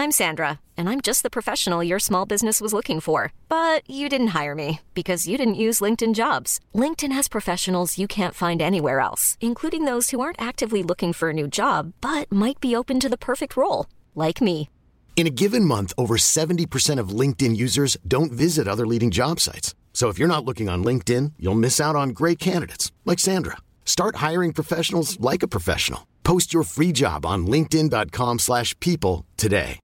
I'm Sandra, and I'm just the professional your small business was looking for. But you didn't hire me because you didn't use LinkedIn Jobs. LinkedIn has professionals you can't find anywhere else, including those who aren't actively looking for a new job, but might be open to the perfect role, like me. In a given month, over 70% of LinkedIn users don't visit other leading job sites. So if you're not looking on LinkedIn, you'll miss out on great candidates like Sandra. Start hiring professionals like a professional. Post your free job on linkedin.com/people today.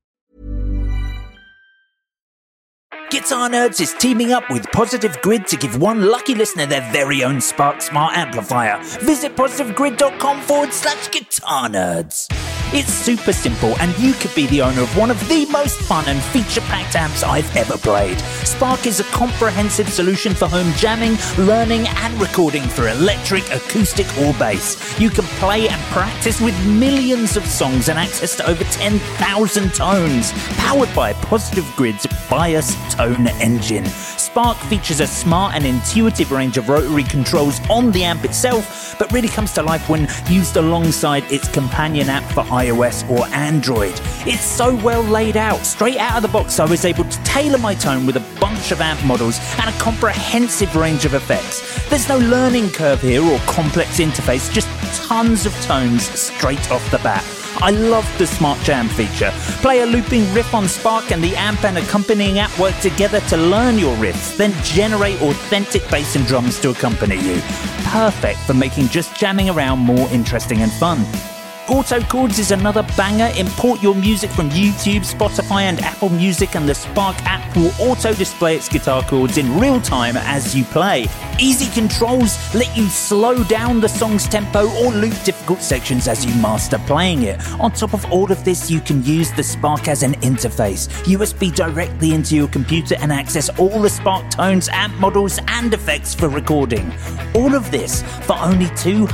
Guitar Nerds is teaming up with Positive Grid to give one lucky listener their very own Spark Smart Amplifier. Visit positivegrid.com/Guitar Nerds. It's super simple, and you could be the owner of one of the most fun and feature-packed amps I've ever played. Spark is a comprehensive solution for home jamming, learning, and recording for electric, acoustic, or bass. You can play and practice with millions of songs and access to over 10,000 tones. Powered by Positive Grid's Bias Tone Engine. Spark features a smart and intuitive range of rotary controls on the amp itself, but really comes to life when used alongside its companion app for iOS or Android. It's so well laid out. Straight out of the box, I was able to tailor my tone with a bunch of amp models and a comprehensive range of effects. There's no learning curve here or complex interface, just tons of tones straight off the bat. I love the Smart Jam feature. Play a looping riff on Spark and the amp and accompanying app work together to learn your riffs, then generate authentic bass and drums to accompany you. Perfect for making just jamming around more interesting and fun. Auto Chords is another banger. Import your music from YouTube, Spotify and Apple Music, and the Spark app will auto-display its guitar chords in real time as you play. Easy controls let you slow down the song's tempo or loop difficult sections as you master playing it. On top of all of this, you can use the Spark as an interface. USB directly into your computer and access all the Spark tones, amp models and effects for recording. All of this for only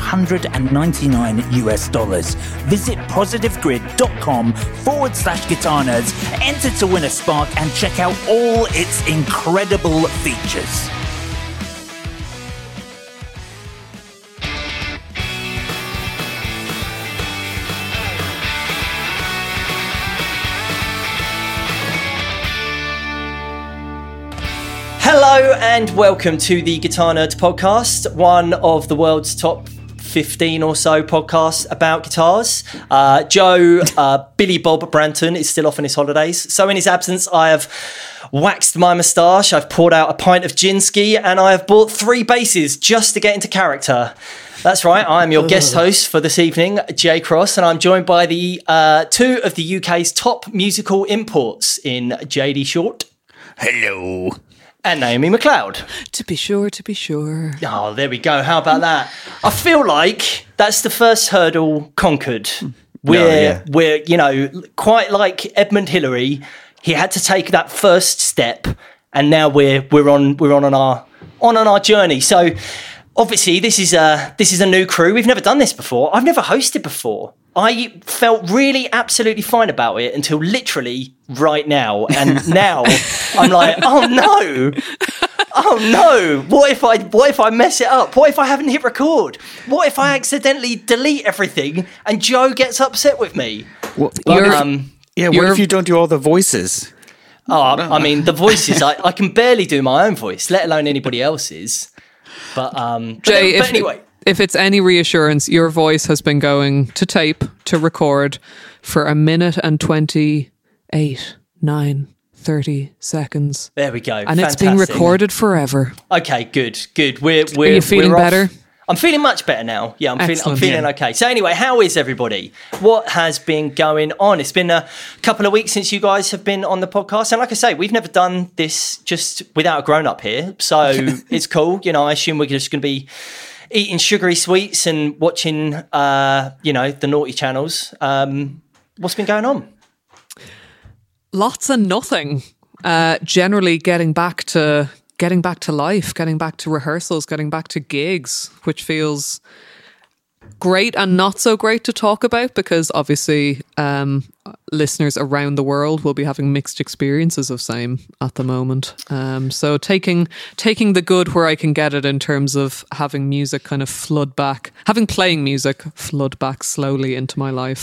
$299. Visit positivegrid.com/Guitar Nerds, enter to win a Spark and check out all its incredible features. Hello and welcome to the Guitar Nerds podcast, one of the world's top 15 or so podcasts about guitars. Joe, Billy Bob Branton is still off on his holidays. So in his absence, I have waxed my moustache, I've poured out a pint of Ginsky, and I have bought 3 basses just to get into character. That's right, I'm your guest host for this evening, Jay Cross, and I'm joined by the 2 of the UK's top musical imports in JD Short. Hello. And Naomi MacLeod. To be sure, to be sure. Oh, there we go. How about that? I feel like that's the first hurdle conquered. We're you know, quite like Edmund Hillary. He had to take that first step, and now we're on our journey. So obviously this is a new crew. We've never done this before. I've never hosted before. I felt really absolutely fine about it until literally right now. And now I'm like, oh no. What if I mess it up? What if I haven't hit record? What if I accidentally delete everything and Joe gets upset with me? Well, what if you don't do all the voices? Oh, I mean, the voices, I can barely do my own voice, let alone anybody else's. But Jay, anyway. If it's any reassurance, your voice has been going to tape, to record for 1 minute and 28, 9, 30 seconds. There we go. And Fantastic. It's being recorded forever. Okay, good. Are you feeling better? I'm feeling much better now. Yeah, I'm feeling okay. So anyway, how is everybody? What has been going on? It's been a couple of weeks since you guys have been on the podcast. And like I say, we've never done this just without a grown-up here. So it's cool. You know, I assume we're just going to be eating sugary sweets and watching, the naughty channels. What's been going on? Lots and nothing. Generally getting back to life, getting back to rehearsals, getting back to gigs, which feels great and not so great to talk about because obviously listeners around the world will be having mixed experiences of same at the moment. So taking the good where I can get it in terms of having music kind of playing music flood back slowly into my life.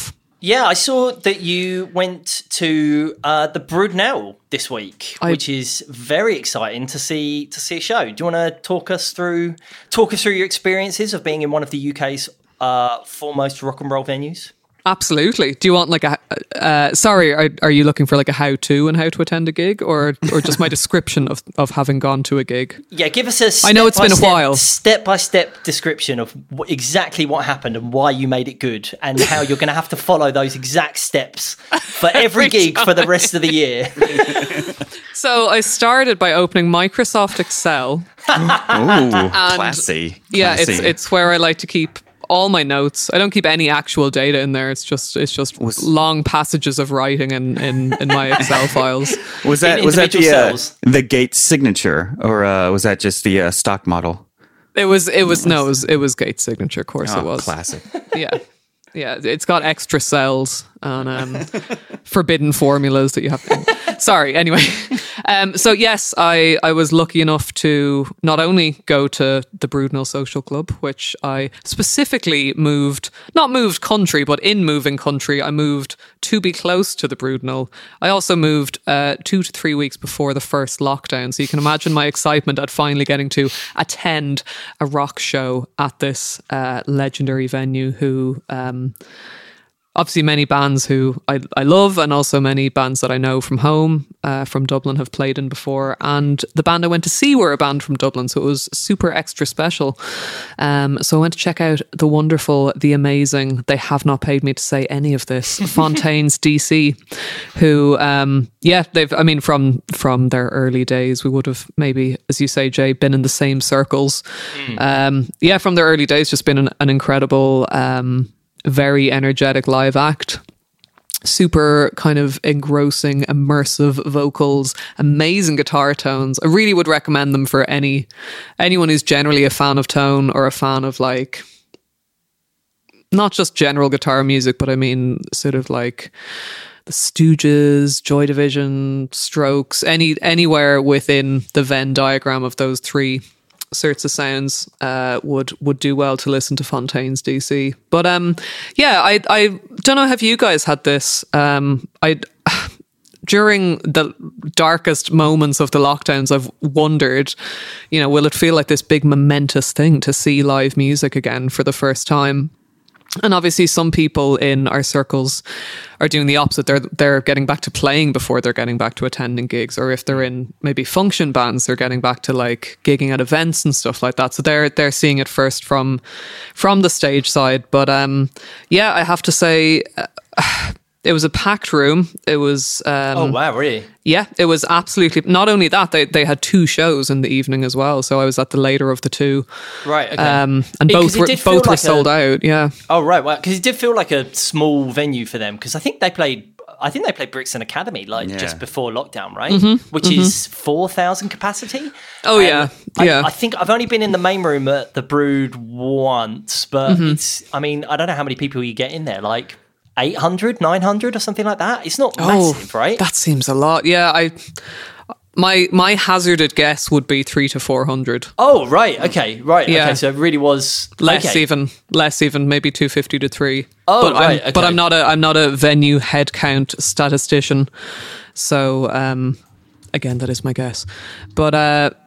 Yeah, I saw that you went to the Brudnell this week, which is very exciting to see a show. Do you want to talk us through your experiences of being in one of the UK's foremost rock and roll venues? Absolutely. Do you want like are you looking for like a how-to and how to attend a gig, or just my description of having gone to a gig? Yeah, give us a I know it's been a while. Step-by-step description of exactly what happened and why you made it good, and how you're going to have to follow those exact steps for every gig for the rest of the year. So I started by opening Microsoft Excel. Ooh, classy. Yeah, it's where I like to keep all my notes. I don't keep any actual data in there. It's just long passages of writing in my Excel files. Was that the Gates signature, or was that just the stock model? It was Gates signature. Of course, it was classic. Yeah, it's got extra cells and forbidden formulas that you have to... Sorry, anyway. So yes, I was lucky enough to not only go to the Brudnell Social Club, which I specifically not moved country, but in moving country, I moved to be close to the Brudnell. I also moved 2 to 3 weeks before the first lockdown, so you can imagine my excitement at finally getting to attend a rock show at this legendary venue who... obviously many bands who I love, and also many bands that I know from home, from Dublin, have played in before. And the band I went to see were a band from Dublin, so it was super extra special. So I went to check out the wonderful, the amazing, they have not paid me to say any of this, Fontaines DC, who, from their early days, we would have maybe, as you say, Jay, been in the same circles. From their early days, just been an incredible... very energetic live act, super kind of engrossing, immersive vocals, amazing guitar tones. I really would recommend them for anyone who's generally a fan of tone, or a fan of like not just general guitar music, but I mean sort of like the Stooges, Joy Division, Strokes, anywhere within the Venn diagram of those three sorts of sounds would do well to listen to Fontaines DC. But I don't know, have you guys had this? During the darkest moments of the lockdowns, I've wondered, will it feel like this big momentous thing to see live music again for the first time? And obviously some people in our circles are doing the opposite. They're getting back to playing before they're getting back to attending gigs, or if they're in maybe function bands, they're getting back to like gigging at events and stuff like that. So they're seeing it first from the stage side. But I have to say it was a packed room. It was oh wow, really? Yeah, it was absolutely. Not only that, they had 2 shows in the evening as well. So I was at the later of the 2. Right. Okay. And both were sold out. Yeah. Oh right. Well, because it did feel like a small venue for them. Because I think they played Brixton Academy just before lockdown, right? Which is 4,000 capacity. Oh yeah. I think I've only been in the main room at the Brood once, but it's. I mean, I don't know how many people you get in there. Like 800, 900 or something like that. It's not massive, right? That seems a lot. Yeah, my hazarded guess would be 300 to 400. Oh, right. Okay. Right. Yeah. Okay. So it really was less even, maybe 250 to 3. Oh, but right. Okay. But I'm not a venue head count statistician. So again, that is my guess. But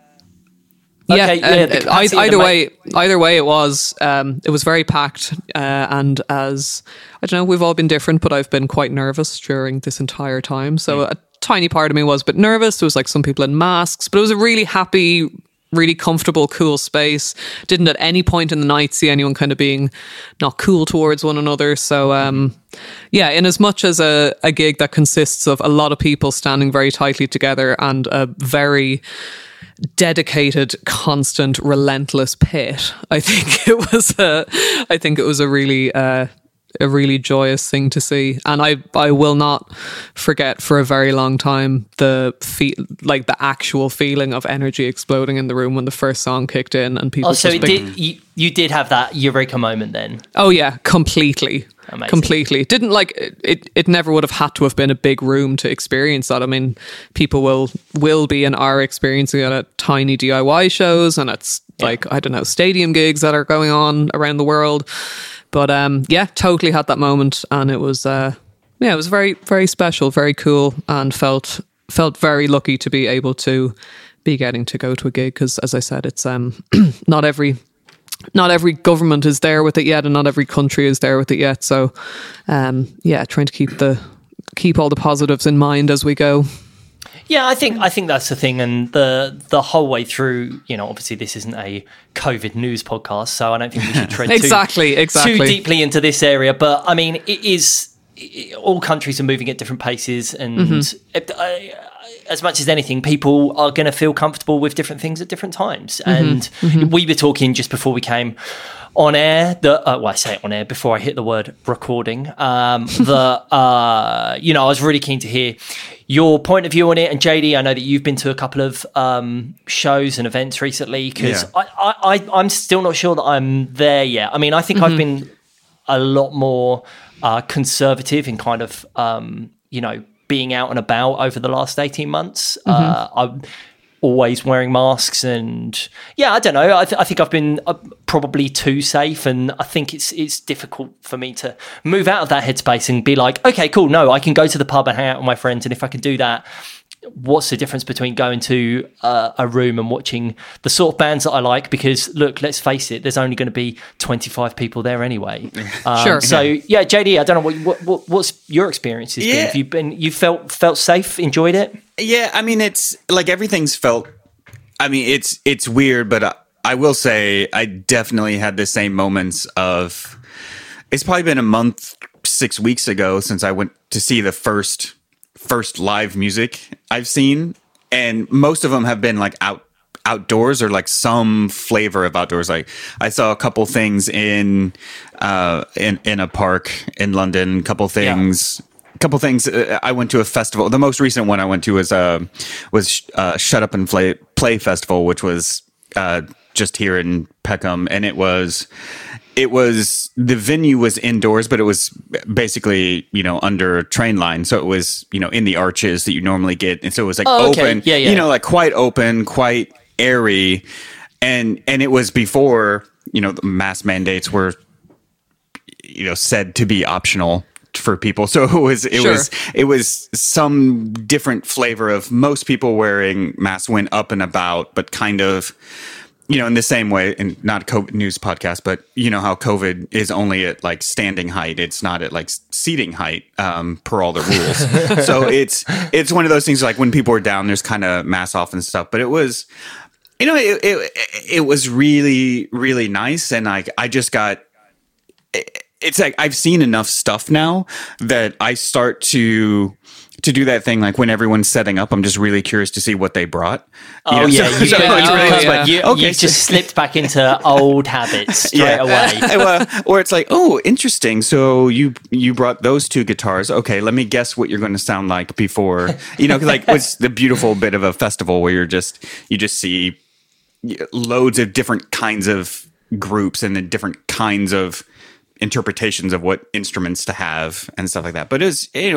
either way, it was very packed, and as I don't know, we've all been different, but I've been quite nervous during this entire time. So a tiny part of me was a bit nervous. There was like some people in masks, but it was a really happy, really comfortable, cool space. Didn't at any point in the night see anyone kind of being not cool towards one another. So in as much as a gig that consists of a lot of people standing very tightly together and a very dedicated, constant, relentless pit, I think it was a really joyous thing to see, and I will not forget for a very long time the actual feeling of energy exploding in the room when the first song kicked in and people. You did have that eureka moment then. Oh yeah, completely. Amazing. Completely. Didn't like it. It never would have had to have been a big room to experience that. I mean, people will be and are experiencing it at tiny DIY shows, and it's like, I don't know, stadium gigs that are going on around the world. But yeah, totally had that moment, and it was it was very, very special, very cool, and felt very lucky to be able to be getting to go to a gig, because as I said, it's not every government is there with it yet, and not every country is there with it yet. So trying to keep all the positives in mind as we go. Yeah, I think that's the thing, and the whole way through, obviously this isn't a COVID news podcast, so I don't think we should tread too deeply into this area. But I mean, all countries are moving at different paces, and as much as anything, people are going to feel comfortable with different things at different times. And we were talking just before we came on air, I say it on air before I hit the word recording, I was really keen to hear your point of view on it. And JD, I know that you've been to a couple of shows and events recently, because I'm still not sure that I'm there yet. I mean, I think I've been a lot more conservative in kind of, being out and about over the last 18 months. I'm always wearing masks, and I don't know. I think I've been probably too safe, and I think it's difficult for me to move out of that headspace and be like, okay, cool. No, I can go to the pub and hang out with my friends, and if I can do that, what's the difference between going to a room and watching the sort of bands that I like? Because look, let's face it, there's only going to be 25 people there anyway. Sure. So JD, I don't know what's your experiences been. Have you felt safe, enjoyed it? Yeah, I mean, it's like everything's felt. I mean, it's weird, but I will say I definitely had the same moments of. It's probably been a month, 6 weeks ago since I went to see the first live music I've seen, and most of them have been like outdoors or like some flavor of outdoors. Like I saw a couple things in a park in London, couple things. I went to a festival. The most recent one I went to was Shut Up and Play Festival, which was just here in Peckham, and it was the venue was indoors, but it was basically, under a train line. So it was, in the arches that you normally get. And so it was like open, like quite open, quite airy. And it was before, the mask mandates were, said to be optional for people. So it was some different flavor of most people wearing masks when up and about, but kind of, in the same way, and not a COVID news podcast, but how COVID is only at like standing height. It's not at like seating height, per all the rules. So it's one of those things like when people are down, there's kind of mask off and stuff, but it was, it was really, really nice. And like, I just got, it's like, I've seen enough stuff now that I start to do that thing, like when everyone's setting up, I'm just really curious to see what they brought. You just slipped back into old habits straight away. Or it's like, oh, interesting. So you brought those two guitars. Okay, let me guess what you're going to sound like before. Like it's the beautiful bit of a festival where you just see loads of different kinds of groups and the different kinds of interpretations of what instruments to have and stuff like that. But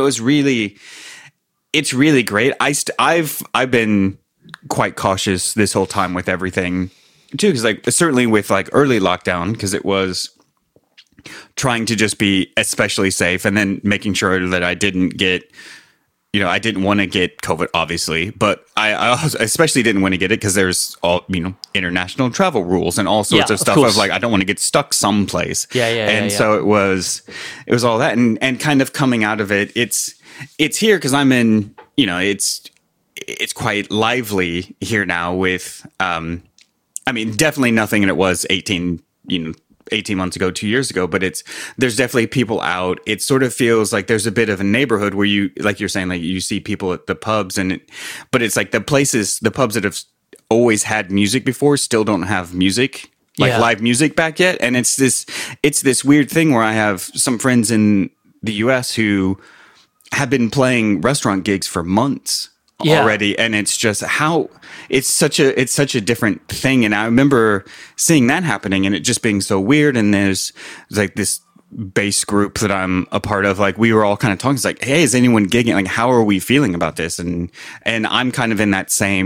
it's really great. I've been quite cautious this whole time with everything too, because like certainly with like early lockdown, because it was trying to just be especially safe, and then making sure that I didn't get, I didn't want to get COVID, obviously, but I especially didn't want to get it because there's all, international travel rules and all sorts of stuff of like, I don't want to get stuck someplace. So it was all that, and kind of coming out of it, it's here because I'm in, it's quite lively here now with, definitely nothing than it was 18 months ago, 2 years ago, but there's definitely people out. It sort of feels like there's a bit of a neighborhood where you, like you're saying, like you see people at the pubs but it's like the pubs that have always had music before still don't have music, live music back yet. And it's this weird thing where I have some friends in the US who have been playing restaurant gigs for months already, and it's just it's such a different thing. And I remember seeing that happening and it just being so weird. And there's like this bass group that I'm a part of, like we were all kind of talking, it's like, hey, is anyone gigging? Like, how are we feeling about this? And I'm kind of in that same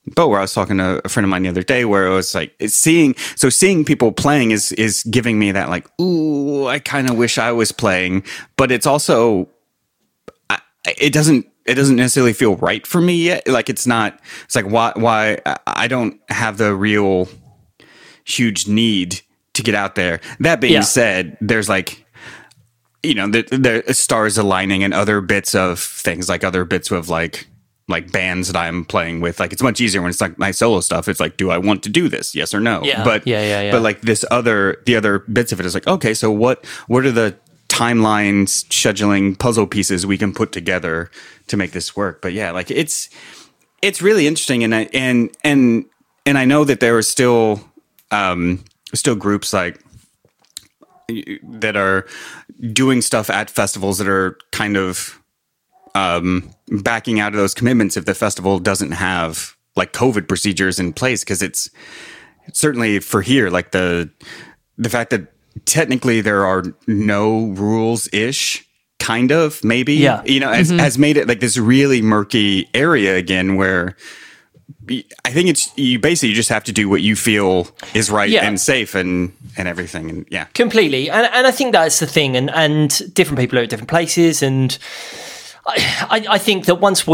boat where I was talking to a friend of mine the other day, where it was like seeing people playing is giving me that like, ooh, I kind of wish I was playing, but it's also it doesn't necessarily feel right for me yet. Like it's like why I don't have the real huge need to get out there. That being said, there's like, you know, the stars aligning and other bits of things, like other bits of like bands that I'm playing with. Like it's much easier when it's like my solo stuff. It's like, do I want to do this? Yes or no? Yeah. But yeah. But like the other bits of it is like, okay, so what are the timelines, scheduling, puzzle pieces we can put together to make this work? But yeah, like it's really interesting, and I know that there are still groups like that are doing stuff at festivals that are kind of backing out of those commitments if the festival doesn't have like COVID procedures in place, because it's certainly for here, like the fact that technically there are no rules-ish, kind of, maybe, you know, has made it like this really murky area again, where I think you basically just have to do what you feel is right and safe and everything. And completely. And I think that's the thing. And different people are at different places. And I think that once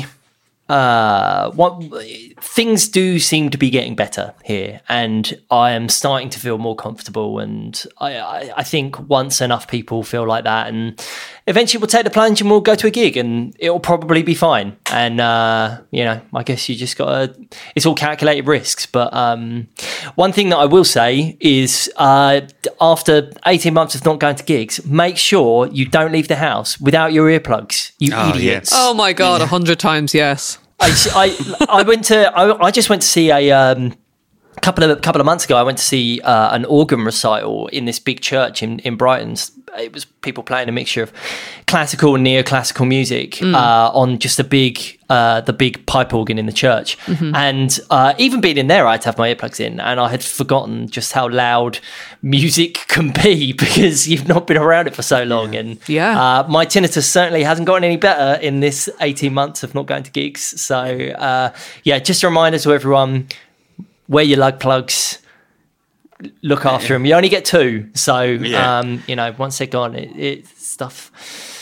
things do seem to be getting better here, and I am starting to feel more comfortable, and I think once enough people feel like that, and eventually we'll take the plunge and we'll go to a gig and it'll probably be fine. And you know, I guess you just gotta, it's all calculated risks. But one thing that I will say is after 18 months of not going to gigs, make sure you don't leave the house without your earplugs, you idiots. Oh my God, 100 times yes. I just went to see a couple of months ago. I went to see an organ recital in this big church in Brighton. It was people playing a mixture of classical and neoclassical music on just the big pipe organ in the church. And even being in there, I had to have my earplugs in, and I had forgotten just how loud music can be because you've not been around it for so long. And my tinnitus certainly hasn't gotten any better in this 18 months of not going to gigs. So just a reminder to everyone: wear your lug plugs. Look after them. You only get 2, so you know, once they're gone, it's stuff.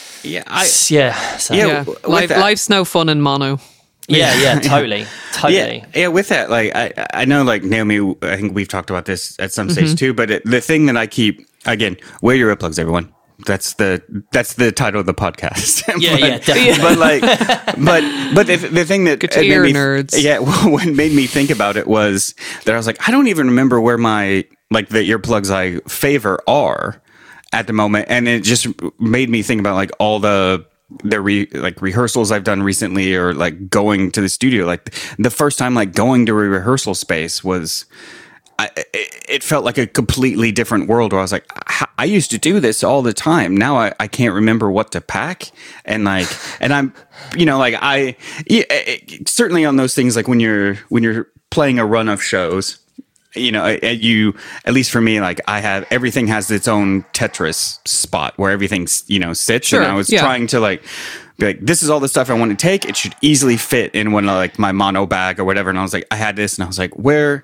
Life's no fun in mono. Totally. Yeah. With that, like I know, like Naomi, I think we've talked about this at some stage too. But the thing that I keep, again, wear your earplugs, everyone. That's the title of the podcast. Definitely. But the thing that ear nerds. What made me think about it was that I was like, I don't even remember where my like the earplugs I favor are at the moment, and it just made me think about like all the rehearsals I've done recently, or like going to the studio. Like the first time like going to a rehearsal space was. It felt like a completely different world where I was like, I used to do this all the time. Now I can't remember what to pack. And I'm, you know, like certainly on those things, like when you're playing a run of shows, you know, at least for me, like everything has its own Tetris spot where everything, you know, sits. Sure, and I was trying to like, be like, this is all the stuff I want to take. It should easily fit in one of like my mono bag or whatever. And I was like, I had this, and I was like,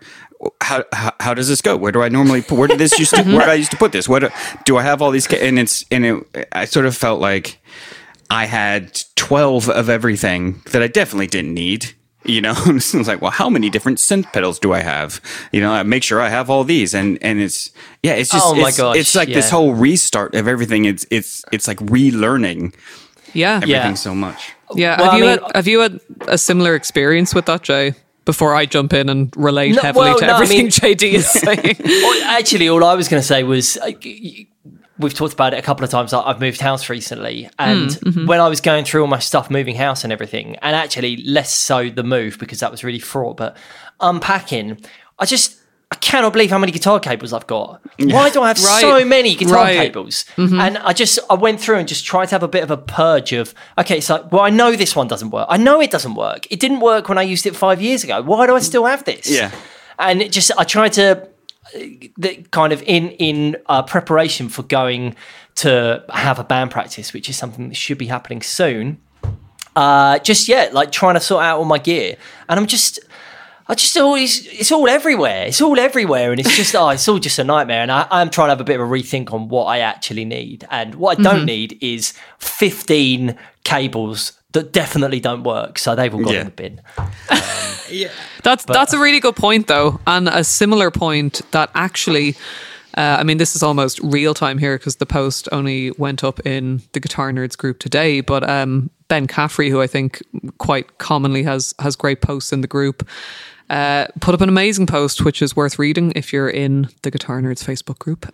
how does this go? Where do I normally put? Where did this used to? Where did I used to put this? Do I have all these? I sort of felt like I had 12 of everything that I definitely didn't need. You know, I was like, well, how many different synth pedals do I have? You know, I make sure I have all these, and it's just oh my gosh, it's like this whole restart of everything. It's like relearning. Everything so much. Yeah. Well, have you had a similar experience with that, Jay? Before I jump in and relate heavily to everything JD is saying. Actually, all I was going to say was we've talked about it a couple of times. I've moved house recently, and when I was going through all my stuff, moving house and everything, and actually less so the move because that was really fraught, but unpacking, I cannot believe how many guitar cables I've got. Why do I have so many guitar cables? And I went through and just tried to have a bit of a purge of, okay, it's like, well, I know this one doesn't work. I know it doesn't work. It didn't work when I used it 5 years ago. Why do I still have this? Yeah. And I tried to kind of in preparation for going to have a band practice, which is something that should be happening soon. Like trying to sort out all my gear. And it's all everywhere. It's all everywhere, and it's just it's all just a nightmare. And I'm trying to have a bit of a rethink on what I actually need, and what I don't need is 15 cables that definitely don't work. So they've all gone in the bin. That's a really good point, though, and a similar point that actually. I mean, this is almost real time here because the post only went up in the Guitar Nerds group today. But Ben Caffrey, who I think quite commonly has great posts in the group, put up an amazing post, which is worth reading if you're in the Guitar Nerds Facebook group,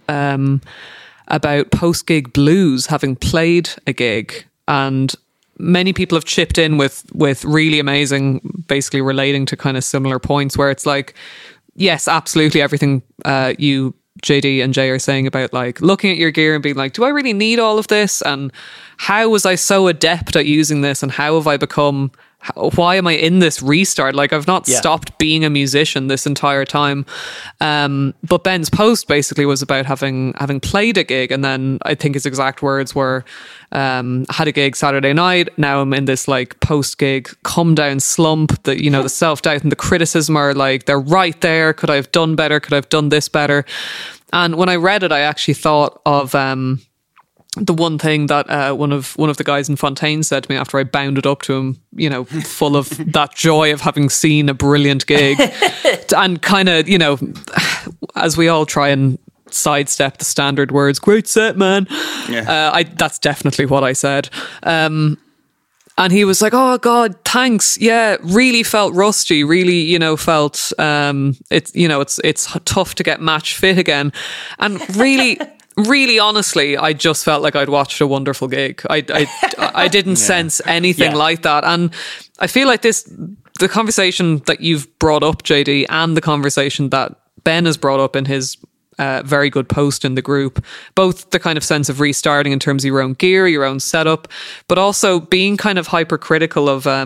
about post-gig blues, having played a gig. And many people have chipped in with really amazing, basically relating to kind of similar points where it's like, yes, absolutely everything you... JD and Jay are saying about like looking at your gear and being like, do I really need all of this? And how was I so adept at using this? And how have I become, why am I in this restart? Like I've not stopped being a musician this entire time. But Ben's post basically was about having played a gig. And then I think his exact words were, had a gig Saturday night. Now I'm in this like post-gig come down slump that, you know, the self-doubt and the criticism are like, they're right there. Could I have done better? Could I have done this better? And when I read it, I actually thought of, the one thing that one of the guys in Fontaine said to me after I bounded up to him, you know, full of that joy of having seen a brilliant gig and kind of, you know, as we all try and sidestep the standard words, great set, man. Yeah. That's definitely what I said. And he was like, oh God, thanks. Yeah, really felt rusty, really, you know, felt it's, you know, it's tough to get match fit again. And really honestly, I just felt like I'd watched a wonderful gig. I didn't sense anything like that. And I feel like the conversation that you've brought up, JD, and the conversation that Ben has brought up in his very good post in the group, both the kind of sense of restarting in terms of your own gear, your own setup, but also being kind of hypercritical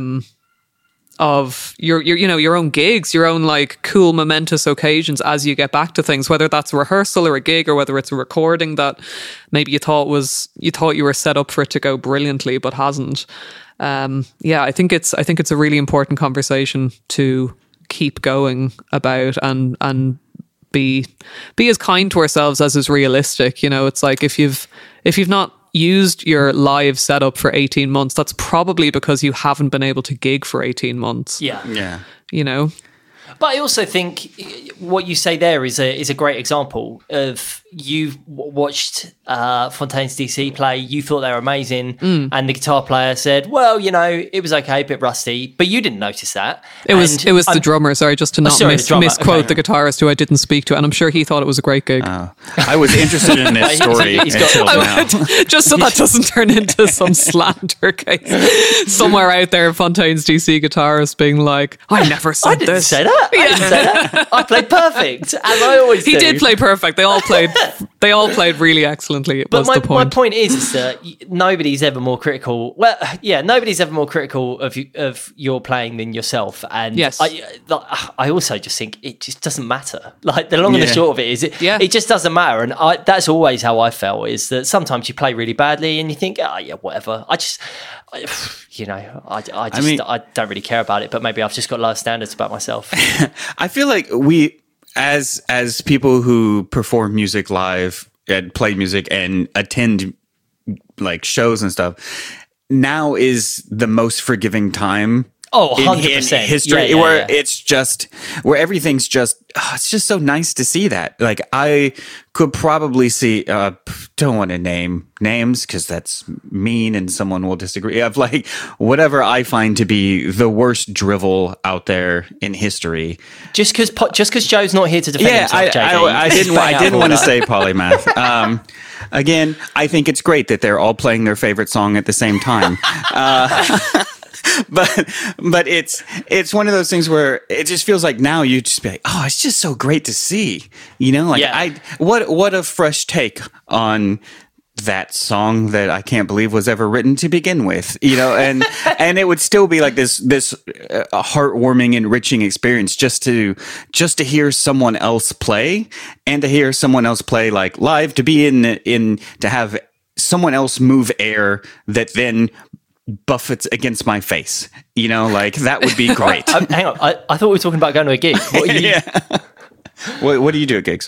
of your you know, your own gigs, your own like cool momentous occasions as you get back to things, whether that's a rehearsal or a gig or whether it's a recording that maybe you thought you were set up for it to go brilliantly but hasn't. I think it's a really important conversation to keep going about and be as kind to ourselves as is realistic. You know, it's like if you've not used your live setup for 18 months, that's probably because you haven't been able to gig for 18 months. Yeah. You know? But I also think what you say there is a great example of you've watched Fontaine's DC play, you thought they were amazing, and the guitar player said, well, you know, it was okay, a bit rusty, but you didn't notice that. It was the drummer, sorry, just to not misquote the guitarist who I didn't speak to, and I'm sure he thought it was a great gig. I was interested in this story until now. Just so that doesn't turn into some slander case somewhere out there, Fontaine's DC guitarist being like, I never said this. I didn't say that. I didn't say that. I played perfect, and I always do. He did play perfect. They all played really excellently. But my point is that nobody's ever more critical. Well, yeah, nobody's ever more critical of your playing than yourself. And yes. I also just think it just doesn't matter. Like the long and the short of it is, it just doesn't matter. And that's always how I felt, is that sometimes you play really badly and you think, whatever. I don't really care about it. But maybe I've just got low standards about myself. I feel like we, as people who perform music live and play music and attend like shows and stuff, now is the most forgiving time. Oh, 100%. In history, where it's just, where everything's just, it's just so nice to see that. Like I could probably see, don't want to name names because that's mean and someone will disagree. Of like whatever I find to be the worst drivel out there in history. Just because Joe's not here to defend himself, JD. I didn't want to say polymath. Again, I think it's great that they're all playing their favorite song at the same time. But it's one of those things where it just feels like now you just be like, oh, it's just so great to see, you know, like what a fresh take on that song that I can't believe was ever written to begin with, you know, and it would still be like this heartwarming, enriching experience just to hear someone else play and to hear someone else play like live, to be in to have someone else move air that then buffets against my face. You know, like that would be great. Hang on, I thought we were talking about going to a gig. What are you? Yeah. What do you do at gigs?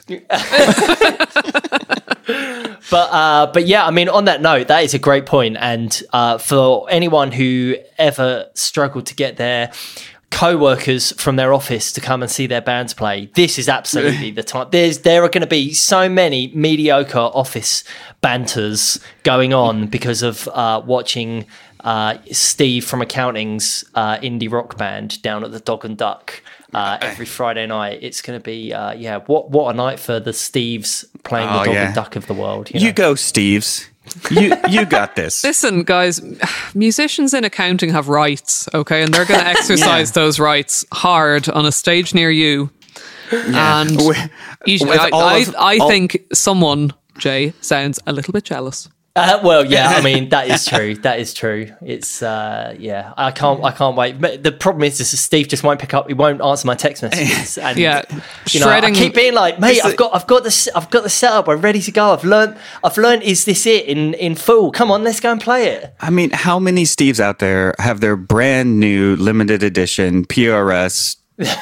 But yeah, I mean, on that note, that is a great point. And for anyone who ever struggled to get their co-workers from their office to come and see their bands play, this is absolutely the time. There are going to be so many mediocre office banters going on because of watching Steve from accounting's indie rock band down at the Dog and Duck every Friday night. It's going to be what a night for the Steves playing the Dog and Duck of the world. You know? Go Steves. You got this. Listen, guys, musicians in accounting have rights, okay? And they're going to exercise those rights hard on a stage near you. Yeah. And I think someone, Jay, sounds a little bit jealous. Well, yeah, I mean, that is true. That is true. It's, I can't wait. But the problem is Steve just won't pick up. He won't answer my text messages. And, you know, I keep being like, mate, I've got the setup. We're ready to go. I've learned. Is this it in full? Come on, let's go and play it. I mean, how many Steves out there have their brand new limited edition PRS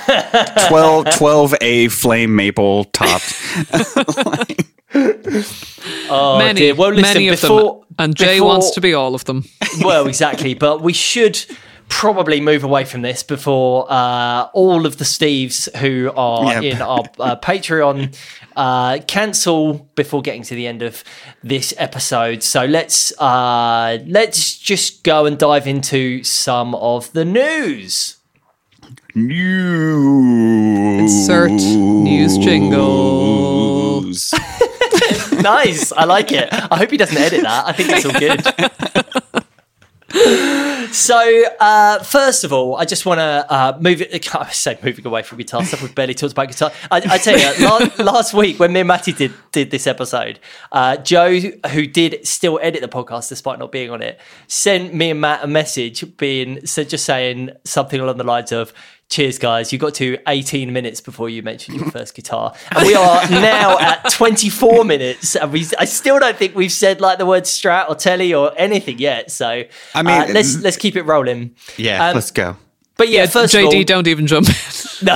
12A flame maple topped? Many, well, listen, many of them, and Jay wants to be all of them. Well, exactly, but we should probably move away from this before all of the Steves who are in our Patreon cancel before getting to the end of this episode. So let's just go and dive into some of the news. Insert news jingles. Nice, I like it. I hope he doesn't edit that. I think it's all good. So, first of all, I just want to moving away from guitar stuff. We've barely talked about guitar. I tell you, last week when me and Matty did this episode, Joe, who did still edit the podcast despite not being on it, sent me and Matt a message just saying something along the lines of, "Cheers, guys. You got to 18 minutes before you mentioned your first guitar." And we are now at 24 minutes. And I still don't think we've said like the word Strat or Telly or anything yet. So I mean, let's keep it rolling. Yeah, let's go. But yeah, first JD, of all, don't even jump in. No.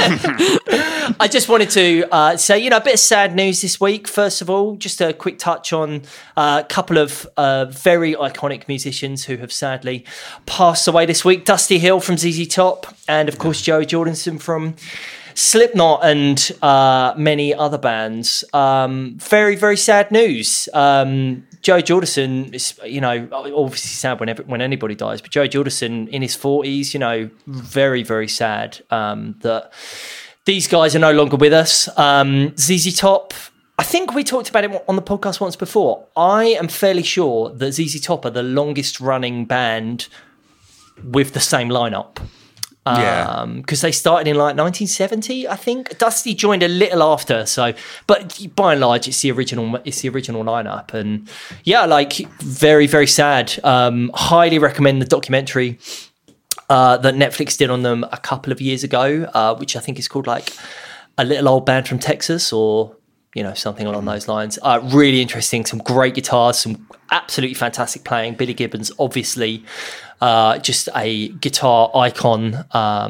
I just wanted to say, a bit of sad news this week. First of all, just a quick touch on a couple of very iconic musicians who have sadly passed away this week. Dusty Hill from ZZ Top, and of course Joey Jordison from Slipknot and many other bands. Very, very sad news. Joey Jordison is, obviously sad when anybody dies, but Joey Jordison in his 40s, very, very sad that these guys are no longer with us. ZZ Top, I think we talked about it on the podcast once before. I am fairly sure that ZZ Top are the longest running band with the same lineup. Because they started in like 1970, I think. Dusty joined a little after, but by and large, it's the original lineup, and very, very sad. Highly recommend the documentary that Netflix did on them a couple of years ago, which I think is called like A Little Old Band from Texas, or something along those lines. Really interesting. Some great guitars, some absolutely fantastic playing. Billy Gibbons, obviously. Just a guitar icon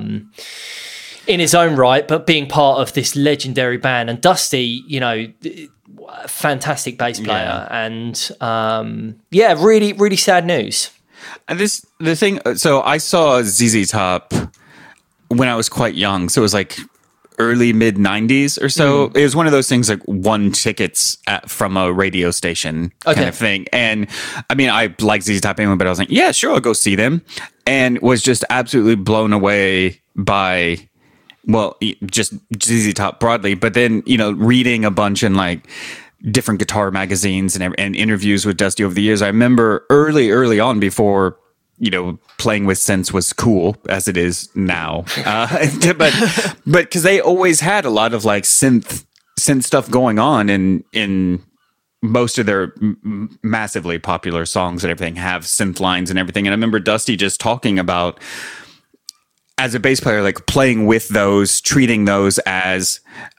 in his own right, but being part of this legendary band. And Dusty, fantastic bass player. And really, really sad news. And so I saw ZZ Top when I was quite young. So it was like early mid 90s or so. It was one of those things like won tickets from a radio station kind of thing. And I mean, I like ZZ Top anyway, but I was like, yeah, sure, I'll go see them. And was just absolutely blown away by, just ZZ Top broadly. But then, reading a bunch in like different guitar magazines and interviews with Dusty over the years, I remember early on before, playing with synths was cool as it is now. But because they always had a lot of like synth stuff going on in most of their massively popular songs and everything have synth lines and everything. And I remember Dusty just talking about, as a bass player, like playing with those, treating those as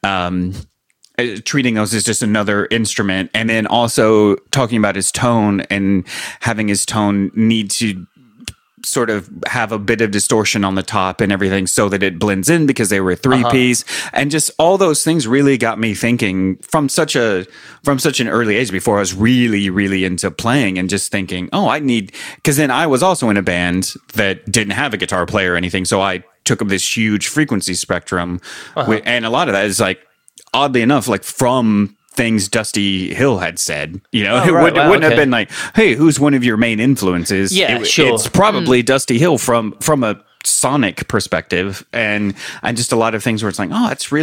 just another instrument, and then also talking about his tone and having his tone need to sort of have a bit of distortion on the top and everything so that it blends in because they were 3-piece. And just all those things really got me thinking from such an early age, before I was really, really into playing, and just thinking, because then I was also in a band that didn't have a guitar player or anything. So I took up this huge frequency spectrum. And a lot of that is like, oddly enough, like from things Dusty Hill had said, it wouldn't have been like, hey, who's one of your main influences? Yeah, sure. It's probably Dusty Hill from a sonic perspective, and just a lot of things where it's like,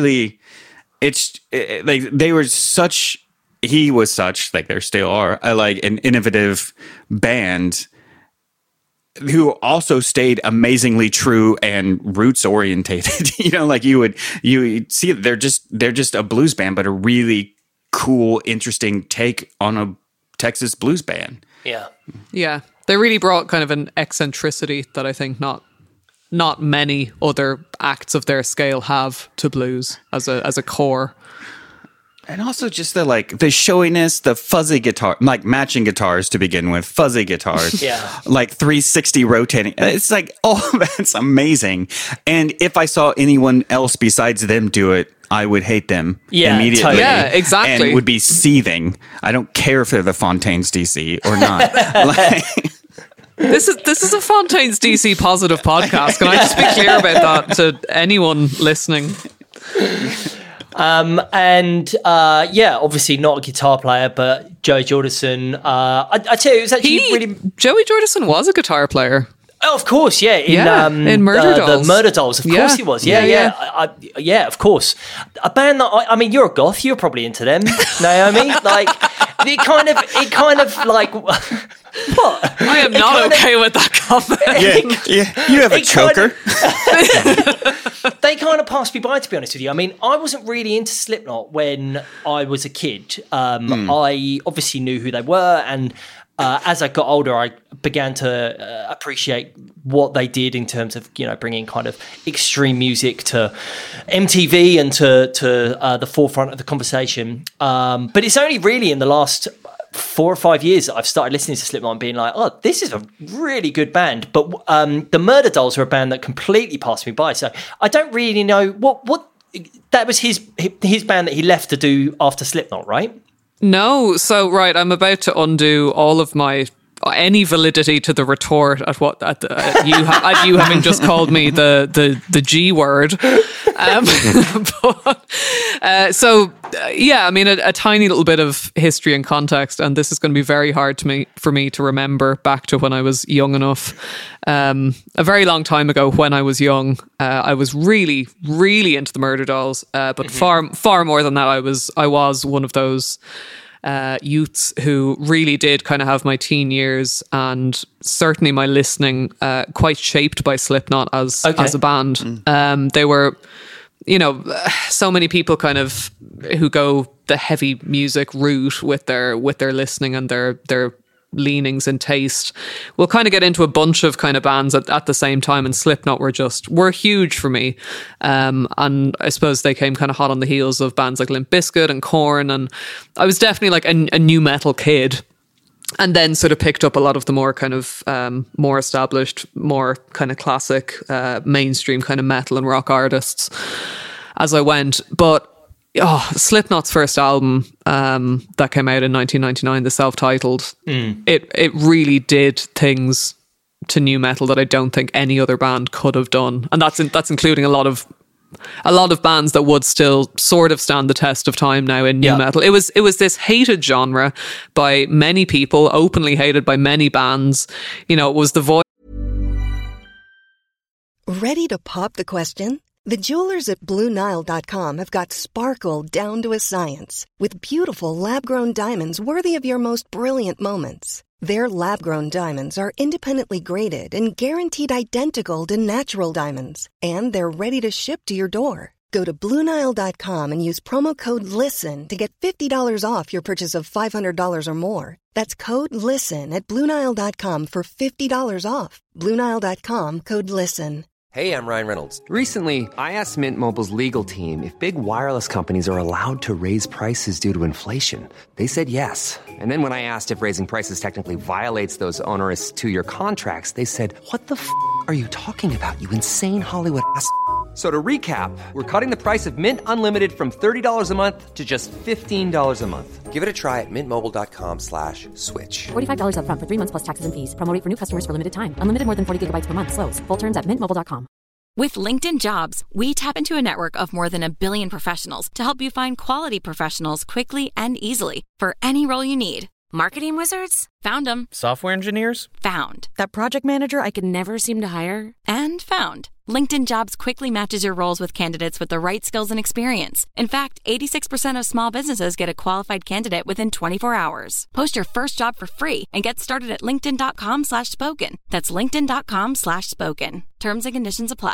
he was such, like there still are, like an innovative band who also stayed amazingly true and roots orientated. Like you would see they're just a blues band, but a really cool, interesting take on a Texas blues band. Yeah, they really brought kind of an eccentricity that I think not many other acts of their scale have to blues as a core. And also just the showiness, the fuzzy guitar, like matching guitars to begin with, fuzzy guitars, like 360 rotating. It's like, that's amazing. And if I saw anyone else besides them do it, I would hate them immediately. Totally. Yeah, exactly. And would be seething. I don't care if they're the Fontaines DC or not. This is a Fontaines DC positive podcast. Can I just be clear about that to anyone listening? Obviously not a guitar player, but Joey Jordison. I tell you, it was actually Joey Jordison was a guitar player. Oh, of course, yeah. In Murder Dolls. The Murder Dolls, of course he was. Yeah, of course. A band that, I mean, you're a goth, you're probably into them, Naomi. Like, it kind of like... What? I am not okay with that comment. Yeah, you have a choker. They kind of passed me by, to be honest with you. I mean, I wasn't really into Slipknot when I was a kid. I obviously knew who they were, and as I got older, I began to appreciate what they did in terms of, bringing kind of extreme music to MTV and to the forefront of the conversation. But it's only really in the last 4 or 5 years that I've started listening to Slipknot and being like, oh, this is a really good band. But the Murder Dolls are a band that completely passed me by. So I don't really know what that was his band that he left to do after Slipknot, right? No, so right, I'm about to undo all of any validity to the retort at you having just called me the G word. I mean, a tiny little bit of history and context, and this is going to be very hard for me to remember back to when I was young enough. A very long time ago, when I was young, I was really, really into the Murder Dolls, but far more than that, I was one of those youths who really did kind of have my teen years and certainly my listening quite shaped by Slipknot as a band. They were, so many people kind of who go the heavy music route with their listening and their leanings and taste. We'll kind of get into a bunch of kind of bands at the same time, and Slipknot were huge for me. And I suppose they came kind of hot on the heels of bands like Limp Bizkit and Korn, and I was definitely like a new metal kid. And then sort of picked up a lot of the more kind of more established, more kind of classic, mainstream kind of metal and rock artists as I went. But Slipknot's first album that came out in 1999, the self-titled, it really did things to new metal that I don't think any other band could have done, and that's including a lot of bands that would still sort of stand the test of time now in new metal. It was this hated genre by many people, openly hated by many bands. It was the voice. Ready to pop the question? The jewelers at BlueNile.com have got sparkle down to a science with beautiful lab-grown diamonds worthy of your most brilliant moments. Their lab-grown diamonds are independently graded and guaranteed identical to natural diamonds, and they're ready to ship to your door. Go to BlueNile.com and use promo code LISTEN to get $50 off your purchase of $500 or more. That's code LISTEN at BlueNile.com for $50 off. BlueNile.com, code LISTEN. Hey, I'm Ryan Reynolds. Recently, I asked Mint Mobile's legal team if big wireless companies are allowed to raise prices due to inflation. They said yes. And then when I asked if raising prices technically violates those onerous 2-year contracts, they said, "What the f*** are you talking about, you insane Hollywood ass f- So to recap, we're cutting the price of Mint Unlimited from $30 a month to just $15 a month. Give it a try at mintmobile.com/switch. $45 up front for 3 months plus taxes and fees. Promo rate for new customers for limited time. Unlimited more than 40 gigabytes per month. Slows full terms at mintmobile.com. With LinkedIn Jobs, we tap into a network of more than 1 billion professionals to help you find quality professionals quickly and easily for any role you need. Marketing wizards? Found them. Software engineers? Found. That project manager I could never seem to hire? And found. LinkedIn Jobs quickly matches your roles with candidates with the right skills and experience. In fact, 86% of small businesses get a qualified candidate within 24 hours. Post your first job for free and get started at linkedin.com/spoken. That's linkedin.com/spoken. Terms and conditions apply.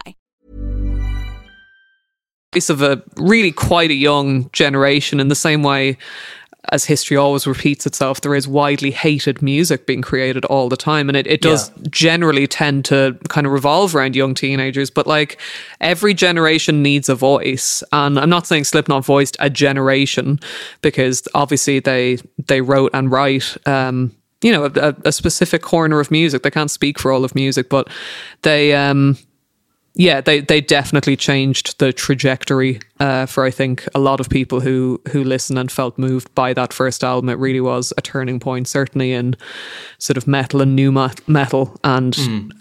It's of a really quite a young generation, in the same way as history always repeats itself. There is widely hated music being created all the time, and it does generally tend to kind of revolve around young teenagers. But like, every generation needs a voice, and I'm not saying Slipknot voiced a generation, because obviously they wrote and write a specific corner of music. They can't speak for all of music, but they definitely changed the trajectory for, I think, a lot of people who listened and felt moved by that first album. It really was a turning point, certainly in sort of metal and new metal, and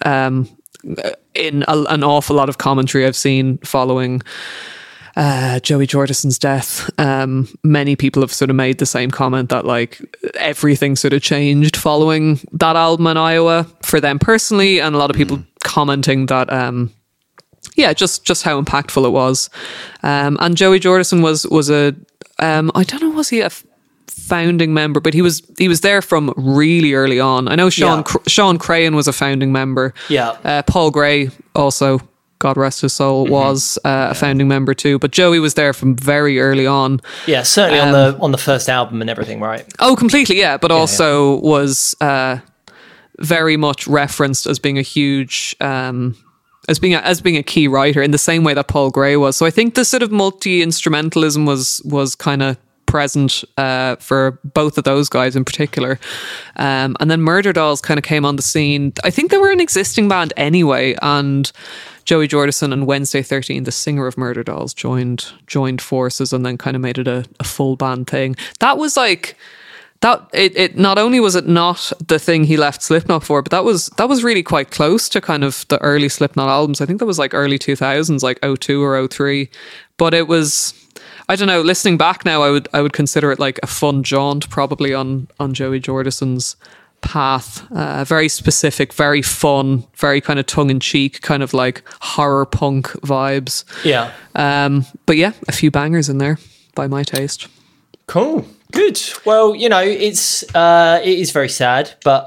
in an awful lot of commentary I've seen following Joey Jordison's death. Many people have sort of made the same comment that like everything sort of changed following that album in Iowa for them personally, and a lot of people commenting that just how impactful it was. And Joey Jordison was a I don't know, was he a founding member, but he was there from really early on. I know Sean Crahan was a founding member. Paul Gray also, God rest his soul, was a founding member too. But Joey was there from very early on. Yeah, certainly on the first album and everything, right? Oh, completely, yeah. But also was very much referenced as being a huge as being a key writer, in the same way that Paul Gray was. So I think the sort of multi-instrumentalism was kind of present for both of those guys in particular. And then Murderdolls kind of came on the scene. I think they were an existing band anyway, and Joey Jordison and Wednesday 13, the singer of Murderdolls, joined forces and then kind of made it a full band thing. That was like... It not only was it not the thing he left Slipknot for, but that was really quite close to kind of the early Slipknot albums. I think that was like early 2000s, like 02 or 03. But it was, I don't know, listening back now, I would consider it like a fun jaunt probably on Joey Jordison's path. Very specific, very fun, very kind of tongue-in-cheek, kind of like horror punk vibes. Yeah. But yeah, a few bangers in there by my taste. Cool. Good. Well, it is very sad, but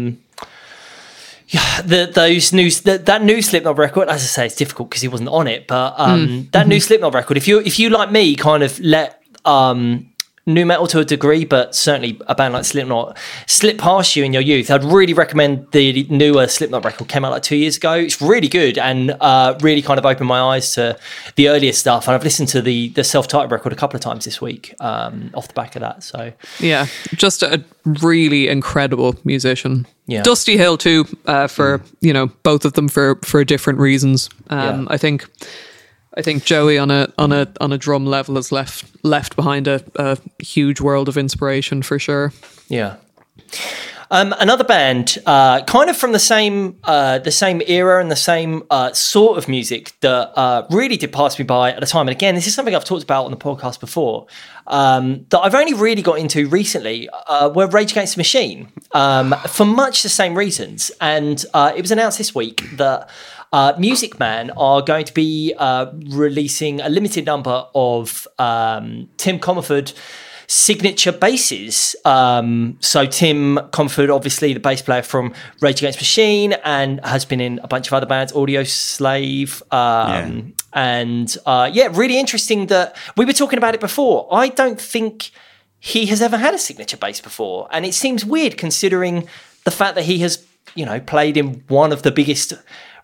that new Slipknot record, as I say, it's difficult because he wasn't on it, but that new Slipknot record, if you like me, kind of let new metal to a degree, but certainly a band like Slipknot slip past you in your youth, I'd really recommend the newer Slipknot record. Came out like 2 years ago. It's really good and really kind of opened my eyes to the earlier stuff. And I've listened to the self-titled record a couple of times this week off the back of that. So yeah, just a really incredible musician. Yeah. Dusty Hill too, for both of them for different reasons. I think Joey on a drum level has left behind a huge world of inspiration for sure. Yeah. Another band, kind of from the same era and the same sort of music that really did pass me by at a time. And again, this is something I've talked about on the podcast before, that I've only really got into recently, were Rage Against the Machine, for much the same reasons. And it was announced this week that Music Man are going to be releasing a limited number of Tim Commerford signature basses. So Tim Commerford, obviously the bass player from Rage Against the Machine, and has been in a bunch of other bands, Audio Slave. And really interesting that we were talking about it before. I don't think he has ever had a signature bass before. And it seems weird considering the fact that he has, played in one of the biggest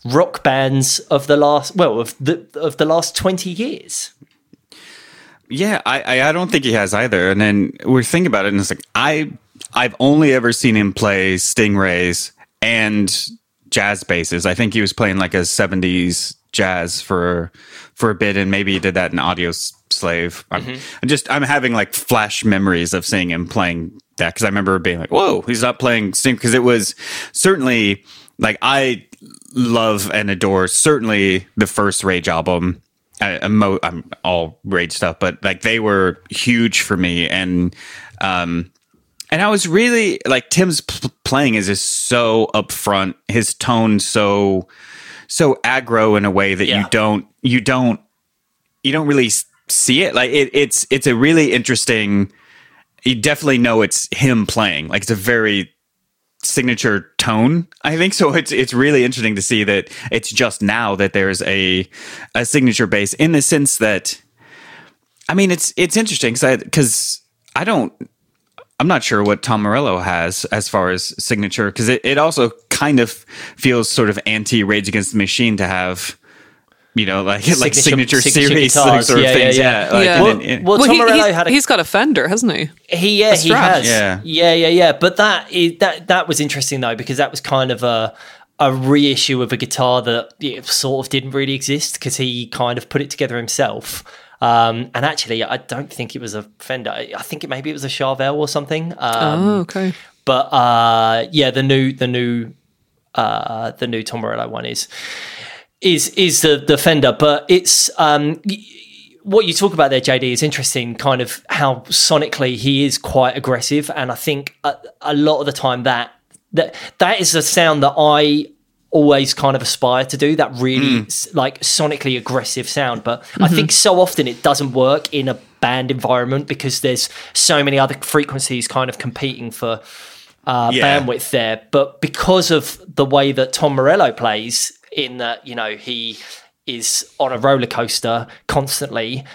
rock bands of the last of the last 20 years. Yeah, I don't think he has either. And then we're thinking about it, and it's like I've only ever seen him play Stingrays and jazz basses. I think he was playing like a 70s jazz for a bit, and maybe he did that in Audio Slave. I'm having like flash memories of seeing him playing that, because I remember being like, whoa, he's not playing Sting, because it was certainly like, I love and adore certainly the first Rage album. I'm all Rage stuff, but like they were huge for me, and I was really like, Tim's playing is just so upfront, his tone so aggro in a way that you don't really see it. Like it's a really interesting. You definitely know it's him playing. Like it's a very signature tone, I think. So it's really interesting to see that it's just now that there's a signature bass, in the sense that, I mean, it's interesting because I'm not sure what Tom Morello has as far as signature, because it also kind of feels sort of anti Rage Against the Machine to have, you know, like signature series guitars. sort of things. Well, Tom Morello he's got a Fender, hasn't he? He has. Yeah. But that was interesting though, because that was kind of a reissue of a guitar that sort of didn't really exist, because he kind of put it together himself. And actually, I don't think it was a Fender. I think maybe it was a Charvel or something. Okay. But the new Tom Morello one is the Fender. But it's what you talk about there, JD, is interesting. Kind of how sonically he is quite aggressive, and I think a lot of the time that is a sound that I always kind of aspire to do, that really like sonically aggressive sound. But I think so often it doesn't work in a band environment, because there's so many other frequencies kind of competing for bandwidth there. But because of the way that Tom Morello plays, in that, you know, he is on a roller coaster constantly,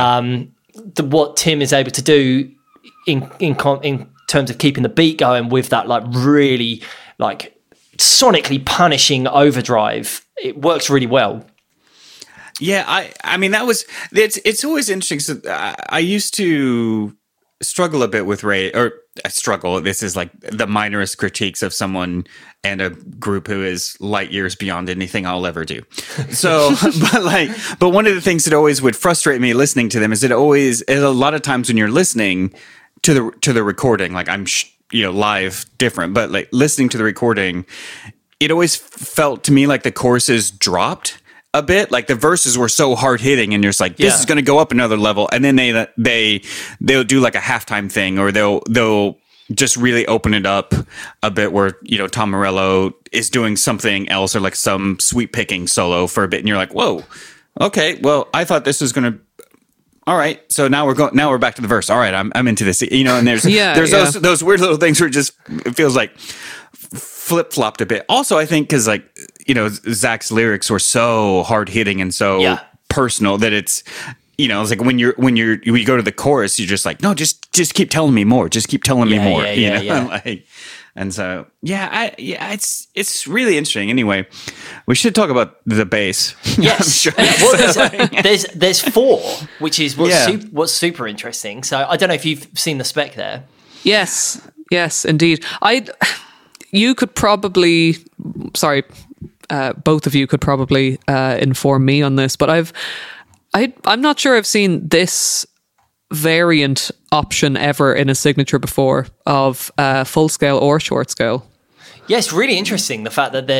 what Tim is able to do in terms of keeping the beat going with that like really like sonically punishing overdrive, it works really well. Yeah, I mean, it's always interesting. So I used to struggle a bit with Ray, or struggle. This is like the minorest critiques of someone and a group who is light years beyond anything I'll ever do. So, but one of the things that always would frustrate me listening to them is a lot of times when you're listening to the recording, like I'm live different, but like listening to the recording, it always felt to me like the choruses dropped a bit. Like the verses were so hard hitting, and you're just like, this is going to go up another level, and then they'll do like a halftime thing, or they'll just really open it up a bit, where, you know, Tom Morello is doing something else, or like some sweep picking solo for a bit, and you're like, whoa, okay, well, I thought this was going to. All right, so now we're back to the verse. All right, I'm into this, you know. And there's those weird little things where it feels like flip flopped a bit. Also, I think because, like, you know, Zach's lyrics were so hard hitting and so personal that it's, you know, it's like when you go to the chorus, you're just like, no, just keep telling me more. Just keep telling me more. Like, and so it's really interesting. Anyway, we should talk about the bass. Yes, sure. Well, there's four, which is what's super interesting. So I don't know if you've seen the spec there. Yes, indeed. You could probably, both of you could probably inform me on this, but I'm not sure I've seen this variant option ever in a signature before, of full scale or short scale. Yeah, it's really interesting, the fact that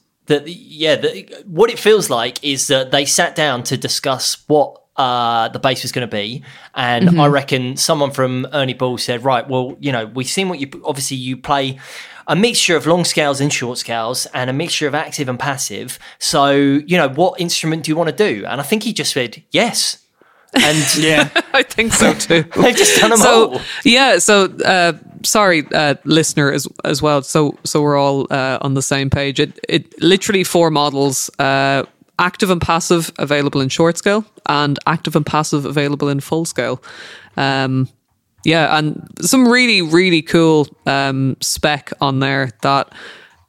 what it feels like is that they sat down to discuss what the bass was going to be, and I reckon someone from Ernie Ball said, right, well, you know, we've seen what you play a mixture of long scales and short scales, and a mixture of active and passive, so, you know, what instrument do you want to do? And I think he just said yes. And yeah, I think so too. They've just done them all. Yeah. So, sorry, listener, as well. So we're all on the same page. It literally 4 models: active and passive available in short scale, and active and passive available in full scale. Yeah, and some really, really cool spec on there that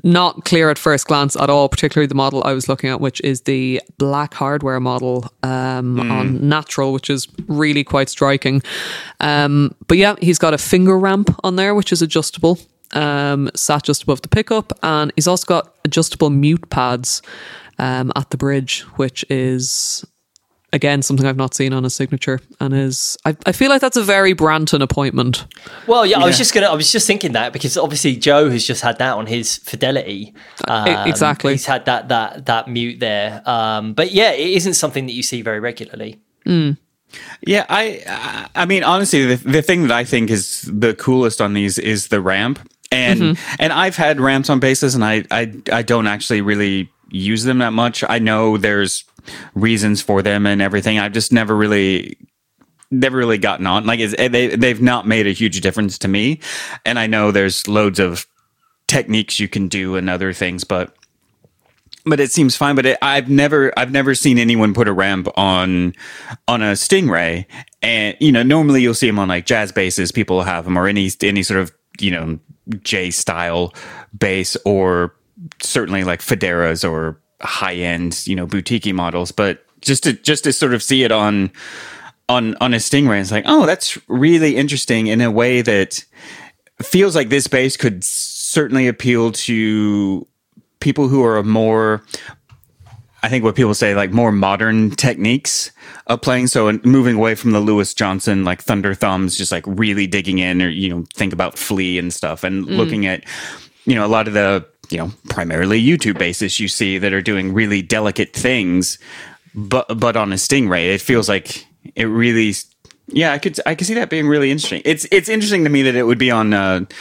not clear at first glance at all, particularly the model I was looking at, which is the black hardware model on Natural, which is really quite striking. But yeah, he's got a finger ramp on there, which is adjustable, sat just above the pickup, and he's also got adjustable mute pads at the bridge, which is, again, something I've not seen on a Signature, and I feel like that's a very Branton appointment. Well, yeah, I was just thinking that, because obviously Joe has just had that on his Fidelity. Exactly, he's had that mute there. But yeah, it isn't something that you see very regularly. Yeah, I mean, honestly, the thing that I think is the coolest on these is the ramp, and I've had ramps on basses, and I don't actually really use them that much. I know there's reasons for them and everything. I've just never really gotten on. Like, they've not made a huge difference to me. And I know there's loads of techniques you can do and other things, but it seems fine. But I've never seen anyone put a ramp on a Stingray. And normally you'll see them on like jazz basses. People have them, or any sort of J style bass, or certainly like Federas or high-end, boutique models, but just to sort of see it on a Stingray, it's like, oh, that's really interesting in a way that feels like this bass could certainly appeal to people who are more, I think what people say, like more modern techniques of playing. So moving away from the Lewis Johnson, like Thunder Thumbs, just like really digging in, or, think about Flea and stuff, and looking at, a lot of the, primarily YouTube basses you see that are doing really delicate things, but on a Stingray, it feels like it really, I could see that being really interesting. It's interesting to me that it would be on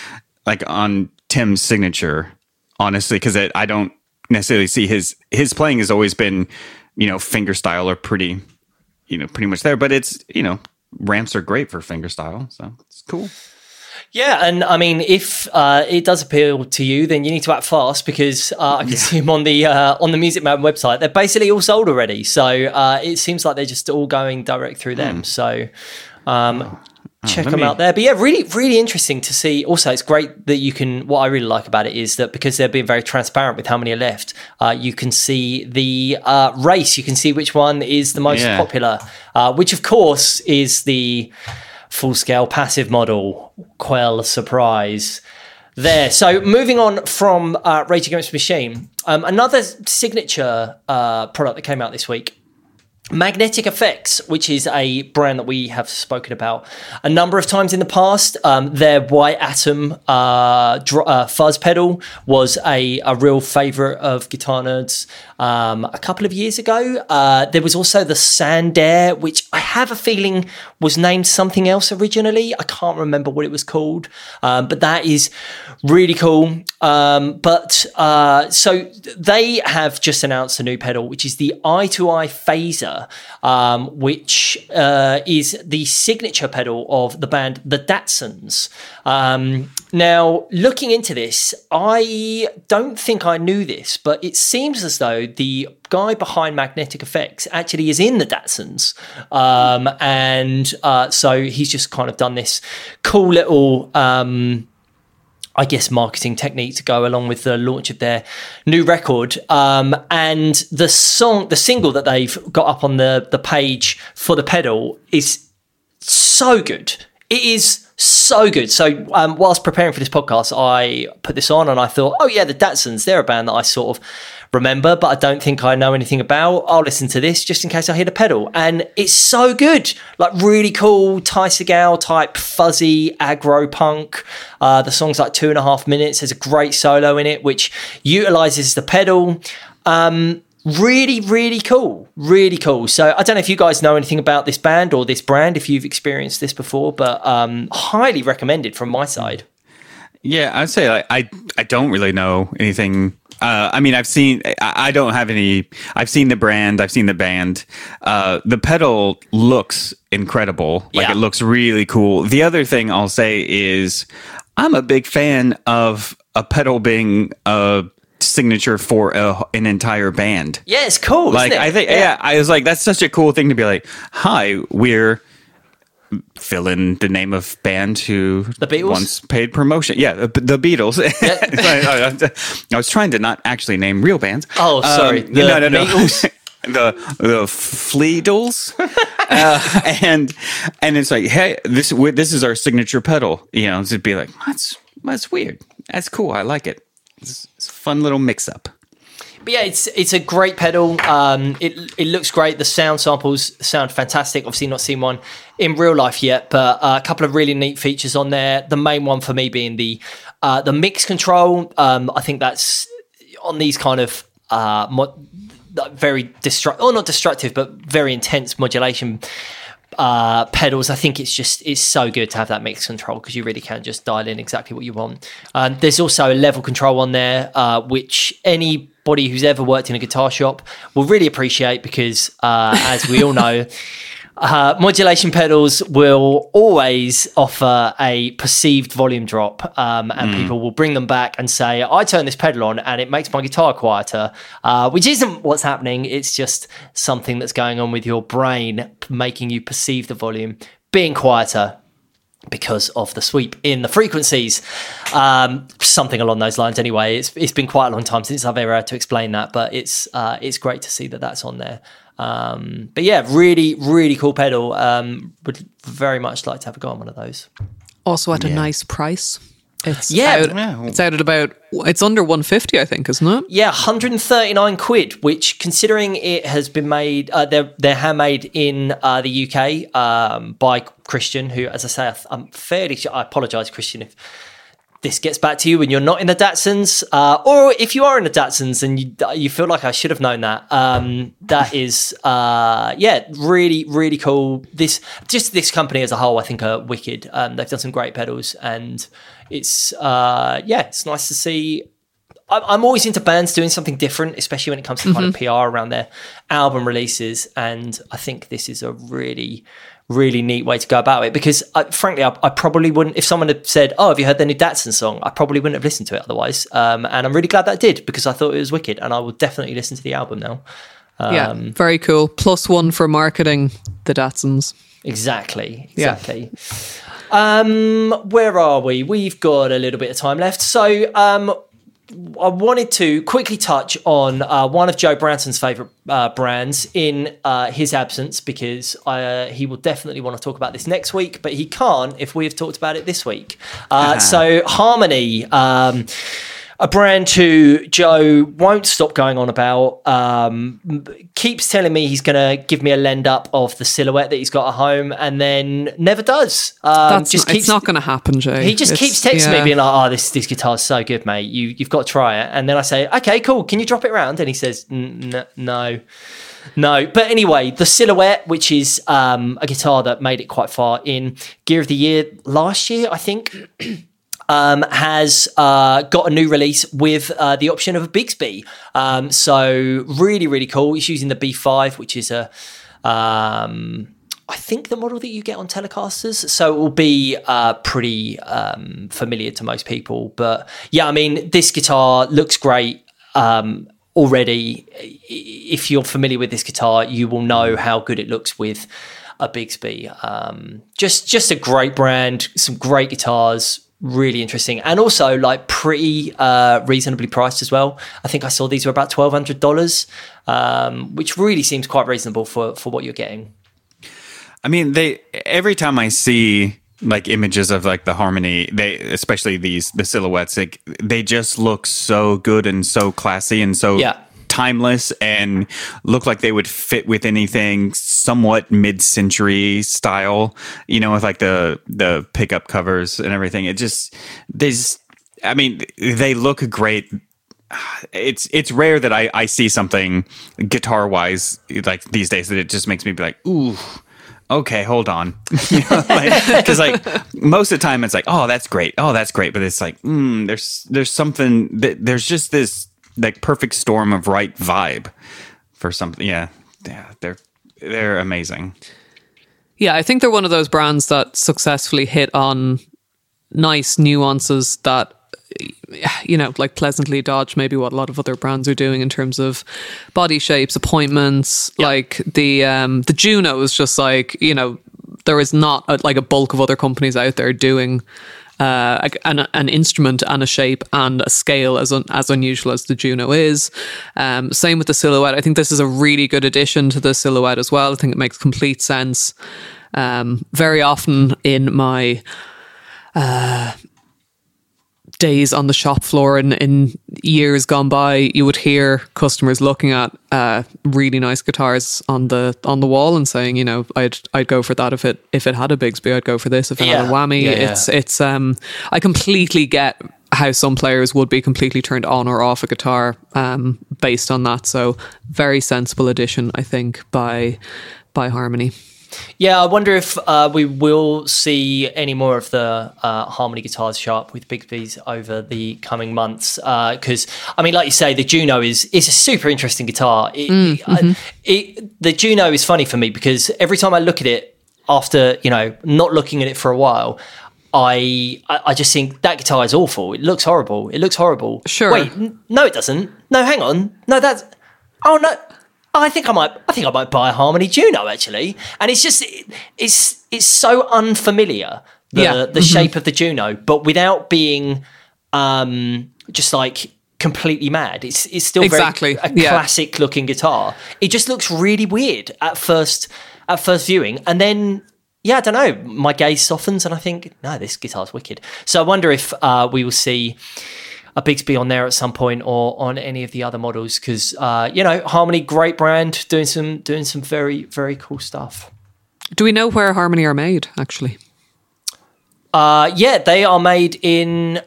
on Tim's Signature, honestly, because I don't necessarily see his playing has always been, fingerstyle or pretty much there, but it's, ramps are great for fingerstyle, so it's cool. Yeah, and I mean, if it does appeal to you, then you need to act fast, because I can see them on the Music Man website. They're basically all sold already, so it seems like they're just all going direct through them. So check them out there. But yeah, really, really interesting to see. Also, it's great that you can. What I really like about it is that because they're being very transparent with how many are left, you can see the race. You can see which one is the most popular, which of course is the full-scale passive model. Quell surprise there. So moving on from Rage Against the Machine, another Signature product that came out this week, Magnetic Effects, which is a brand that we have spoken about a number of times in the past. Their White Atom fuzz pedal was a real favourite of Guitar Nerds a couple of years ago. There was also the Sandair, which I have a feeling was named something else originally. I can't remember what it was called, but that is really cool. So they have just announced a new pedal, which is the Eye-to-Eye Phaser, which is the signature pedal of the band The Datsuns. Now, looking into this, I don't think I knew this, but it seems as though the guy behind Magnetic Effects actually is in the Datsuns. So he's just kind of done this cool little, I guess, marketing technique to go along with the launch of their new record. And the single that they've got up on the page for the pedal is so good. It is so good. So whilst preparing for this podcast, I put this on and I thought, oh yeah, the Datsuns, they're a band that I sort of remember, but I don't think I know anything about. I'll listen to this just in case I hear the pedal. And it's so good. Like really cool, Ty Segall type fuzzy aggro punk. The song's like 2.5 minutes. There's a great solo in it, which utilizes the pedal. Really, really cool. Really cool. So I don't know if you guys know anything about this band or this brand, if you've experienced this before, but highly recommended from my side. Yeah, I'd say I don't really know anything. I mean, I've seen the brand, I've seen the band. The pedal looks incredible. Like it looks really cool. The other thing I'll say is I'm a big fan of a pedal being a signature for an entire band. Yeah, it's cool. Like, isn't it? I think, I was like, that's such a cool thing to be like, hi, we're fill in the name of band who The Beatles? once paid promotion. Yeah, the Beatles. I was trying to not actually name real bands. Oh, sorry. The no. Beatles? the Fleedles, and it's like, hey, this is our signature pedal. You know, it'd be like, that's weird. That's cool. I like it. It's a fun little mix up. But yeah, it's a great pedal. It looks great. The sound samples sound fantastic. Obviously, not seen one in real life yet, but a couple of really neat features on there. The main one for me being the mix control. I think that's on these kind of very not destructive, but very intense modulation pedals. I think it's so good to have that mix control because you really can just dial in exactly what you want. There's also a level control on there, which anybody who's ever worked in a guitar shop will really appreciate because, as we all know, modulation pedals will always offer a perceived volume drop, and people will bring them back and say, I turn this pedal on and it makes my guitar quieter, which isn't what's happening. It's just something that's going on with your brain, making you perceive the volume being quieter because of the sweep in the frequencies. Something along those lines anyway. It's been quite a long time since I've ever had to explain that, but it's great to see that that's on there. But yeah, really, really cool pedal. Would very much like to have a go on one of those. Also at a nice price. It's it's out at about, it's under 150, I think, isn't it? Yeah, 139 quid, which considering it has been made, they're handmade in the UK by Christian, who, as I say, I'm fairly sure, I apologise, Christian, if this gets back to you when you're not in the Datsuns, or if you are in the Datsuns and you feel like I should have known that. That is, really, really cool. This company as a whole, I think, are wicked. They've done some great pedals, and it's it's nice to see. I'm always into bands doing something different, especially when it comes to kind of PR around their album releases, and I think this is a really, really neat way to go about it because frankly I probably wouldn't, if someone had said, have you heard the new Datsun song, I probably wouldn't have listened to it otherwise, and I'm really glad that I did because I thought it was wicked and I will definitely listen to the album now. Very cool. +1 for marketing the Datsuns. Exactly. Where are we? We've got a little bit of time left, so I wanted to quickly touch on one of Joe Branson's favourite brands in his absence because he will definitely want to talk about this next week, but he can't if we have talked about it this week. So Harmony, a brand who Joe won't stop going on about, keeps telling me he's going to give me a lend up of the Silhouette that he's got at home and then never does. It's not going to happen, Jay. He just keeps texting me being like, this guitar's so good, mate. You've got to try it. And then I say, okay, cool. Can you drop it around? And he says, no. But anyway, the Silhouette, which is a guitar that made it quite far in Gear of the Year last year, I think, has got a new release with the option of a Bigsby. So really, really cool. It's using the B5, which is I think the model that you get on Telecasters. So it will be pretty familiar to most people. But yeah, I mean, this guitar looks great already. If you're familiar with this guitar, you will know how good it looks with a Bigsby. Just a great brand, some great guitars. Really interesting, and also like pretty reasonably priced as well. I think I saw these were about $1,200, which really seems quite reasonable for what you're getting. I mean, every time I see like images of like the Harmony, especially the Silhouettes, like, they just look so good and so classy and so timeless and look like they would fit with anything somewhat mid-century style, you know, with like the pickup covers and everything. They look great. It's rare that I see something guitar wise like these days that it just makes me be like, ooh, okay, hold on. Because like most of the time it's like, oh, that's great, but it's like there's something that there's just this like perfect storm of right vibe for something. Yeah, they're amazing. Yeah, I think they're one of those brands that successfully hit on nice nuances that, you know, like pleasantly dodge maybe what a lot of other brands are doing in terms of body shapes, appointments. Like the Juno is just like, you know, there is not like a bulk of other companies out there doing an instrument and a shape and a scale as unusual as the Juno is. Same with the Silhouette. I think this is a really good addition to the Silhouette as well. I think it makes complete sense. Very often in my days on the shop floor in years gone by, you would hear customers looking at really nice guitars on the wall and saying, you know, I'd go for that if it had a Bigsby. I'd go for this if it had a whammy. It's I completely get how some players would be completely turned on or off a guitar based on that. So very sensible addition, I think, by Harmony. Yeah, I wonder if we will see any more of the Harmony guitars show up with Bigsby's over the coming months. Because, I mean, like you say, the Juno is a super interesting guitar. The Juno is funny for me because every time I look at it after, you know, not looking at it for a while, I just think that guitar is awful. It looks horrible. Sure. Wait, no, it doesn't. No, hang on. No, that's... Oh, no. I think I might buy a Harmony Juno actually, and it's just it's so unfamiliar the shape of the Juno, but without being just like completely mad. It's still very classic looking guitar. It just looks really weird at first viewing, and then I don't know, my gaze softens and I think no, this guitar's wicked. So I wonder if we will see a Bigsby on there at some point or on any of the other models because you know, Harmony, great brand, doing some very, very cool stuff. Do we know where Harmony are made actually? They are made in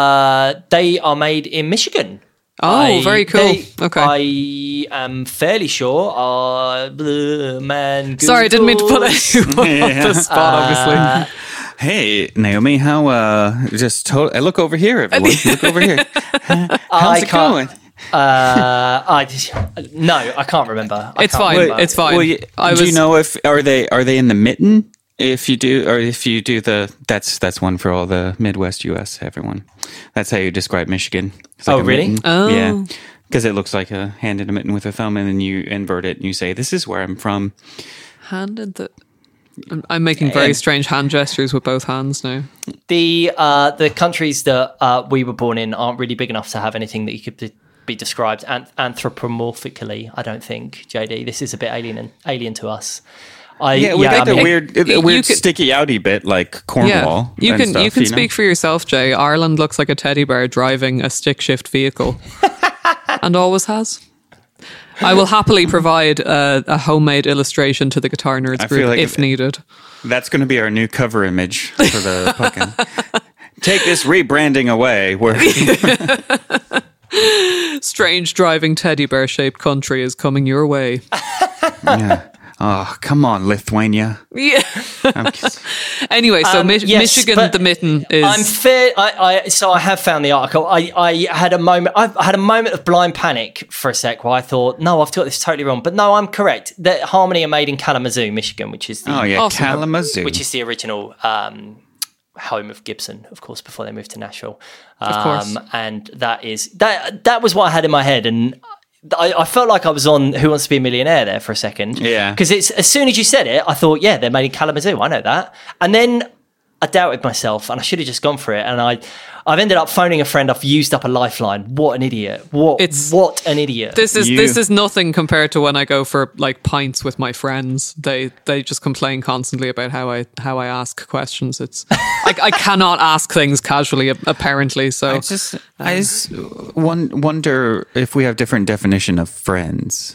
Michigan. Oh, very cool. Okay. I am fairly sure. Man, sorry, I didn't mean to put you on the spot, obviously. Hey, Naomi, how, look over here, everyone. Look over here. How's it going? I can't remember. It's fine. It's fine. Well, do you know if, are they in the mitten? If you do, or if you do that's one for all the Midwest US, everyone. That's how you describe Michigan. It's like really? Mitten. Oh. Yeah. Because it looks like a hand in a mitten with a thumb, and then you invert it and you say, this is where I'm from. I'm making very strange hand gestures with both hands now. The countries that we were born in aren't really big enough to have anything that you could be described anthropomorphically, I don't think, JD. This is a bit alien to us. We got the weird sticky outy bit like Cornwall. Yeah. You can speak for yourself, Jay. Ireland looks like a teddy bear driving a stick shift vehicle, and always has. I will happily provide a homemade illustration to the Guitar Nerds group if needed. That's going to be our new cover image for the fucking. Take this rebranding away. Strange driving teddy bear shaped country is coming your way. Yeah. Oh, come on, Lithuania. Yeah. Anyway, so Michigan, the mitten is... I'm fair. So I have found the article. I had a moment of blind panic for a sec where I thought, no, I've got this totally wrong. But no, I'm correct. That Harmony are made in Kalamazoo, Michigan, which is Kalamazoo. Which is the original home of Gibson, of course, before they moved to Nashville. Of course. And that was what I had in my head. And I felt like I was on Who Wants to Be a Millionaire there for a second. Yeah. Because as soon as you said it, I thought, yeah, they're made in Kalamazoo. I know that. And then I doubted myself and I should have just gone for it. And I've ended up phoning a friend. I've used up a lifeline. What an idiot. What an idiot. This is nothing compared to when I go for like pints with my friends. They just complain constantly about how I ask questions. It's I cannot ask things casually apparently. So I just wonder if we have different definition of friends.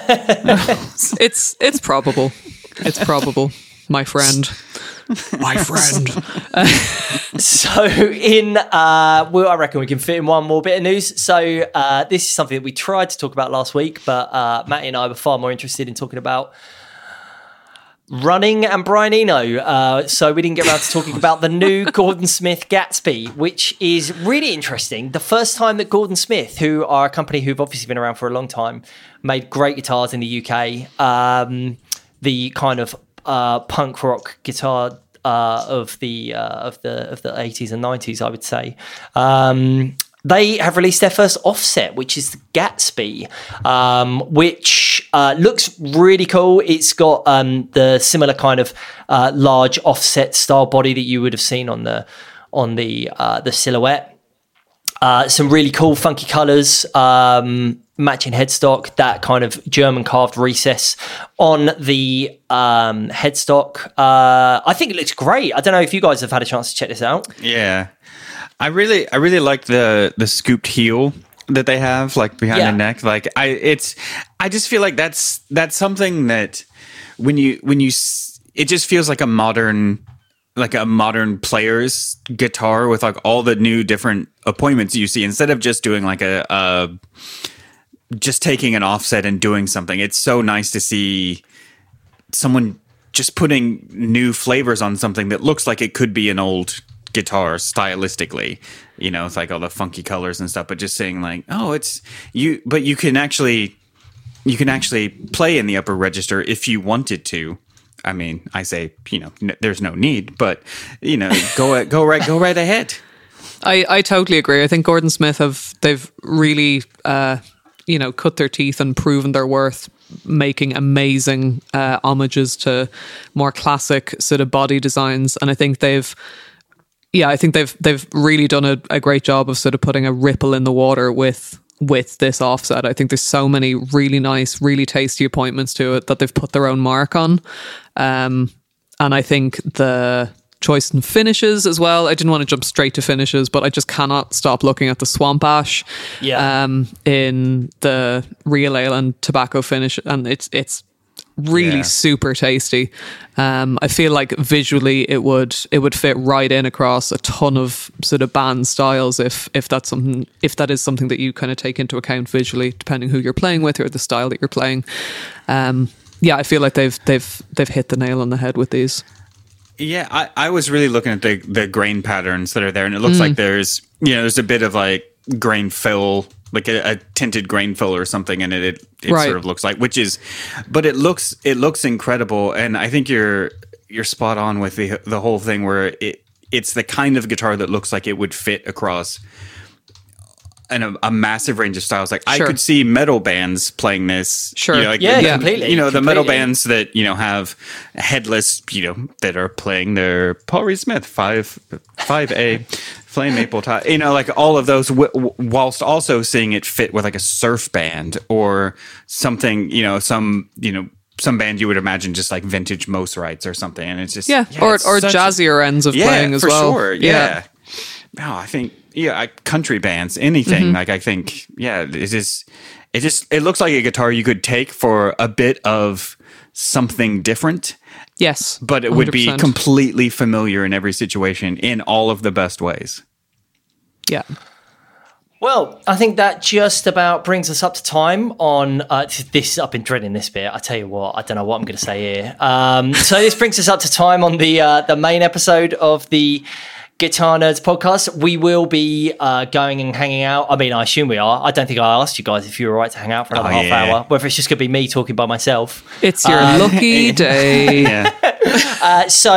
It's probable. It's probable. My friend. My friend. So I reckon we can fit in one more bit of news. So this is something that we tried to talk about last week, but Matty and I were far more interested in talking about running and Brian Eno. So we didn't get around to talking about the new Gordon Smith Gatsby, which is really interesting. The first time that Gordon Smith, who are a company who've obviously been around for a long time, made great guitars in the UK, the kind of punk rock guitar of the 80s and 90s, I would say. they have released their first offset, which is the Gatsby, which looks really cool. It's got the similar kind of large offset style body that you would have seen on the silhouette. Some really cool, funky colours, matching headstock, that kind of German carved recess on the headstock. I think it looks great. I don't know if you guys have had a chance to check this out. Yeah. I really like the scooped heel that they have, like behind the neck. Like I just feel like that's something that when you it just feels like a modern player's guitar with like all the new different appointments you see, instead of just doing like just taking an offset and doing something. It's so nice to see someone just putting new flavors on something that looks like it could be an old guitar stylistically. You know, it's like all the funky colors and stuff, but just saying like, oh, it's you, but you can actually play in the upper register if you wanted to. I mean, I say, you know, there's no need, but you know, go right ahead. I totally agree. I think Gordon Smith they've really cut their teeth and proven their worth, making amazing homages to more classic sort of body designs, and I think they've really done a great job of sort of putting a ripple in the water with this offset. I think there's so many really nice, really tasty appointments to it that they've put their own mark on. And I think the choice in finishes as well. I didn't want to jump straight to finishes, but I just cannot stop looking at the Swamp Ash in the Real Ale and Tobacco finish. And it's really super tasty. I feel like visually it would fit right in across a ton of sort of band styles if that is something that you kind of take into account visually, depending who you're playing with or the style that you're playing. I feel like they've hit the nail on the head with these. Yeah, I was really looking at the grain patterns that are there, and it looks like there's a bit of like grain fill, like a tinted grain fill or something, and it right. sort of looks like, but it looks incredible, and I think you're spot on with the whole thing where it's the kind of guitar that looks like it would fit across a massive range of styles. Like I could see metal bands playing this. Sure. Completely. You know, the metal bands that, you know, have headless, you know, that are playing their Paul Reed Smith 5A Flame Maple Tie. You know, like all of those, whilst also seeing it fit with like a surf band or something, you know, some band you would imagine just like vintage Mosrites or something. And it's just or jazzier ends of playing as well. Sure. Yeah. No, I think country bands, anything. Like I think, it looks like a guitar you could take for a bit of something different. Yes, but it 100%. Would be completely familiar in every situation in all of the best ways. Yeah. Well, I think that just about brings us up to time on this. I've been dreading this bit. I tell you what, I don't know what I'm going to say here. So this brings us up to time on the main episode of the Guitar Nerds podcast. We will be going and hanging out. I mean, I assume we are. I don't think I asked you guys if you were right to hang out for another half hour, whether it's just going to be me talking by myself. It's your lucky day. So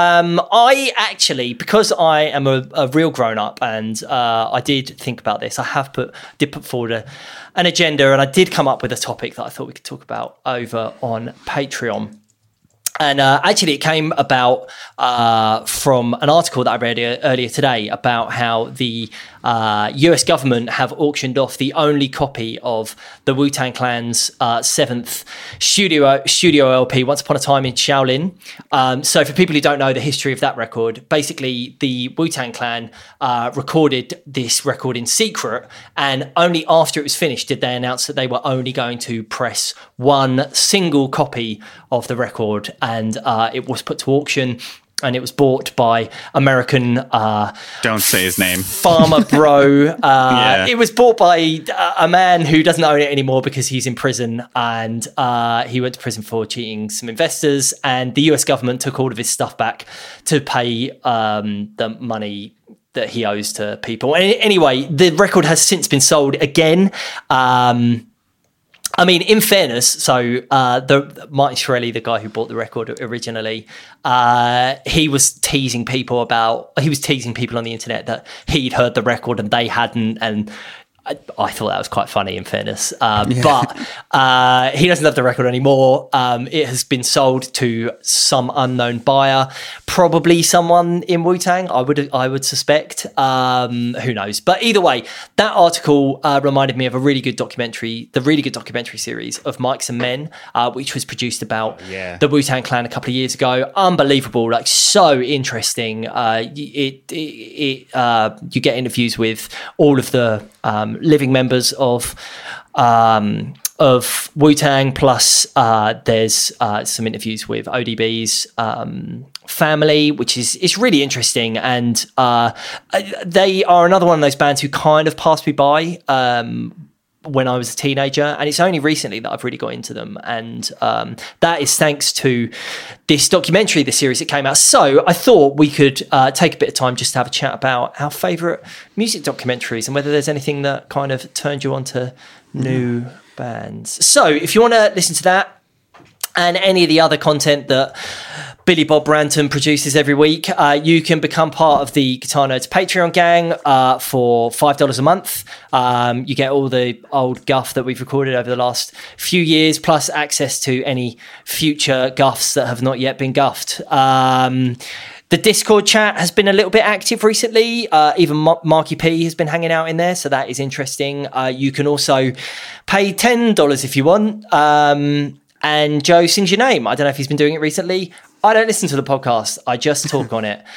I actually, because I am a real grown-up and I did think about this, I did put forward an agenda, and I did come up with a topic that I thought we could talk about over on Patreon. And actually, it came about from an article that I read earlier today about how the US government have auctioned off the only copy of the Wu-Tang Clan's 7th studio LP, Once Upon a Time in Shaolin. So for people who don't know the history of that record, basically the Wu-Tang Clan recorded this record in secret, and only after it was finished did they announce that they were only going to press one single copy of the record, and it was put to auction, and it was bought by American don't say his name, Farmer Bro. It was bought by a man who doesn't own it anymore because he's in prison, and he went to prison for cheating some investors, and the US government took all of his stuff back to pay the money that he owes to people. Anyway, the record has since been sold again. I mean, in fairness, so the Martin Shkreli, the guy who bought the record originally, he was teasing people on the internet that he'd heard the record and they hadn't, and I thought that was quite funny, in fairness. But he doesn't have the record anymore. It has been sold to some unknown buyer, probably someone in Wu-Tang, I would suspect. Who knows? But either way, that article reminded me of the really good documentary series of Mics and Men, which was produced about the Wu-Tang Clan a couple of years ago. Unbelievable, like so interesting. You get interviews with all of the living members of Wu-Tang, plus there's some interviews with ODB's family, which is really interesting, and they are another one of those bands who kind of passed me by when I was a teenager, and it's only recently that I've really got into them, and that is thanks to this documentary, the series that came out. So I thought we could take a bit of time just to have a chat about our favourite music documentaries and whether there's anything that kind of turned you on to new bands. So if you want to listen to that and any of the other content that Billy Bob Branton produces every week, you can become part of the Guitar Nerds Patreon gang for $5 a month. You get all the old guff that we've recorded over the last few years, plus access to any future guffs that have not yet been guffed. The Discord chat has been a little bit active recently. Even Marky P has been hanging out in there, so that is interesting. You can also pay $10 if you want. And Joe sings your name. I don't know if he's been doing it recently. I don't listen to the podcast. I just talk on it.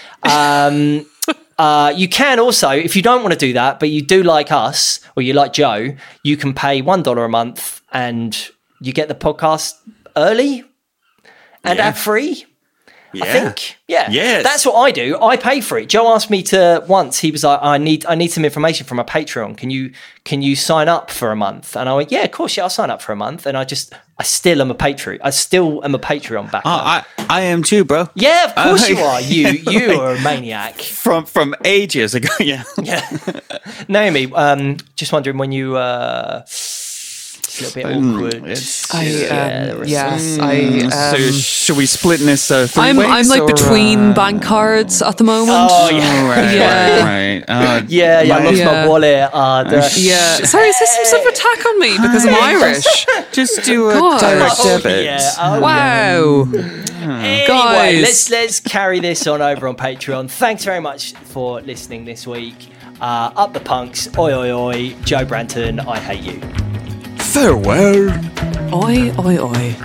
You can also, if you don't want to do that, but you do like us or you like Joe, you can pay $1 a month and you get the podcast early and ad-free. I think. Yeah. Yes. That's what I do. I pay for it. Joe asked me to once, he was like, I need some information from a Patreon. Can you sign up for a month? And I went, yeah, of course, I'll sign up for a month. And I still am a Patreon. I still am a Patreon backer. I am too, bro. Yeah, of course you are. You are a maniac. From ages ago, yeah. Yeah. Naomi, just wondering when you it's a little bit awkward. So should we split in this three I'm ways? like between bank cards at the moment. Oh, yeah. Right. I lost my wallet. Sorry, is this some sort of attack on me because I'm Irish? Just do a direct debit. Wow. Anyway, let's carry this on over on Patreon. Thanks very much for listening this week. Up the punks. Oi, oi, oi. Joe Branton, I hate you. Farewell. Oi, oi, oi.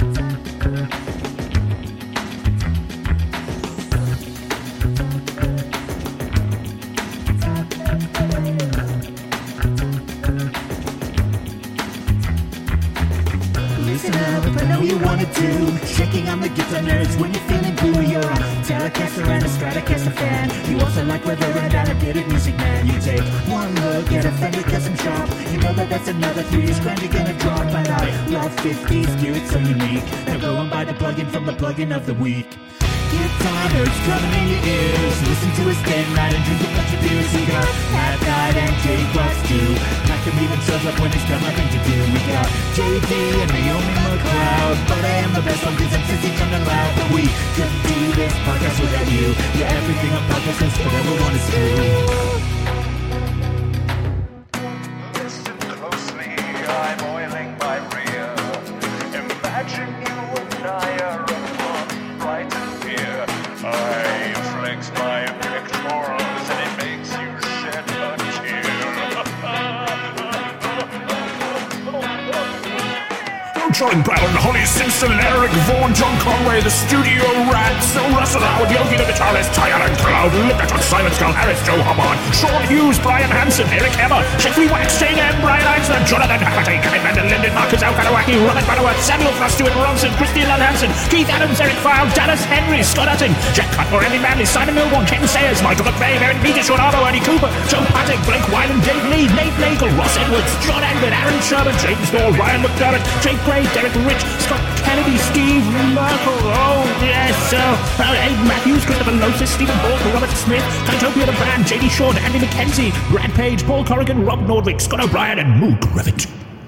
Listen up, I know you wanna do. Checking on the Guitar Nerds when you're feeling blue. You're a Telecaster and a Stratocaster fan. You also like weather and a bit of music, man. You take one look at a Fender Custom Shop. You know that's another $3 you're gonna drop. And I love 50s gear, it's so unique. Now go and buy the plugin from the plugin of the week. Guitar Nerds drumming in your ears. Listen to us stand right and drink a bunch of beers. We got Matt Knight and Jay Cross too. Matt can even shows up when he's got nothing to do. We got JD and Naomi McLeod. But I am the best one because I'm sissy coming loud. But we could do this podcast without you. Yeah, everything on podcast is but everyone is true. Listen closely, I'm oiling my rear. Imagine you and I are right here. I flex my pectorals and it makes you shed a tear. John Brown, Holly Simpson, Eric Vaughan, John Conway, the studio rats, Russell Howard, Yogi the guitarist, Tyrant Cloud, Lipiton, Simon Skull, Harris, Joe Hubbard, Sean Hughes, Brian Hansen, Eric Emmer, Jeffrey Wax, Shane M, Brian Eisner, Jonathan Hafferty, Kevin Van der Linden, Marcus Alkanawaki, Robert Banower, Samuel Frost, Stuart Ronson, Christine Lund Hansen, Keith Adams, Eric File, Dallas Henry, Scott Hutton, Jack Cutmore, Andy Manley, Simon Milborn, Ken Sayers, Michael McVeigh, Aaron Peter, Sean Arbo, Andy Cooper, Joe Patrick, Blake Wyland, Dave Lee, Nate Nagel, Ross Edwards, John Anglin, Aaron Sherman, James Moore, Ryan McDermott, Jake Gray, Derek Rich, Scott Kennedy, Steve Merkel, Aiden Matthews, Christopher Losis, Stephen Hawke, Robert Smith, Kytopia the Band, JD Short, Andy McKenzie, Brad Page, Paul Corrigan, Rob Nordwick, Scott O'Brien, and Moog Revit.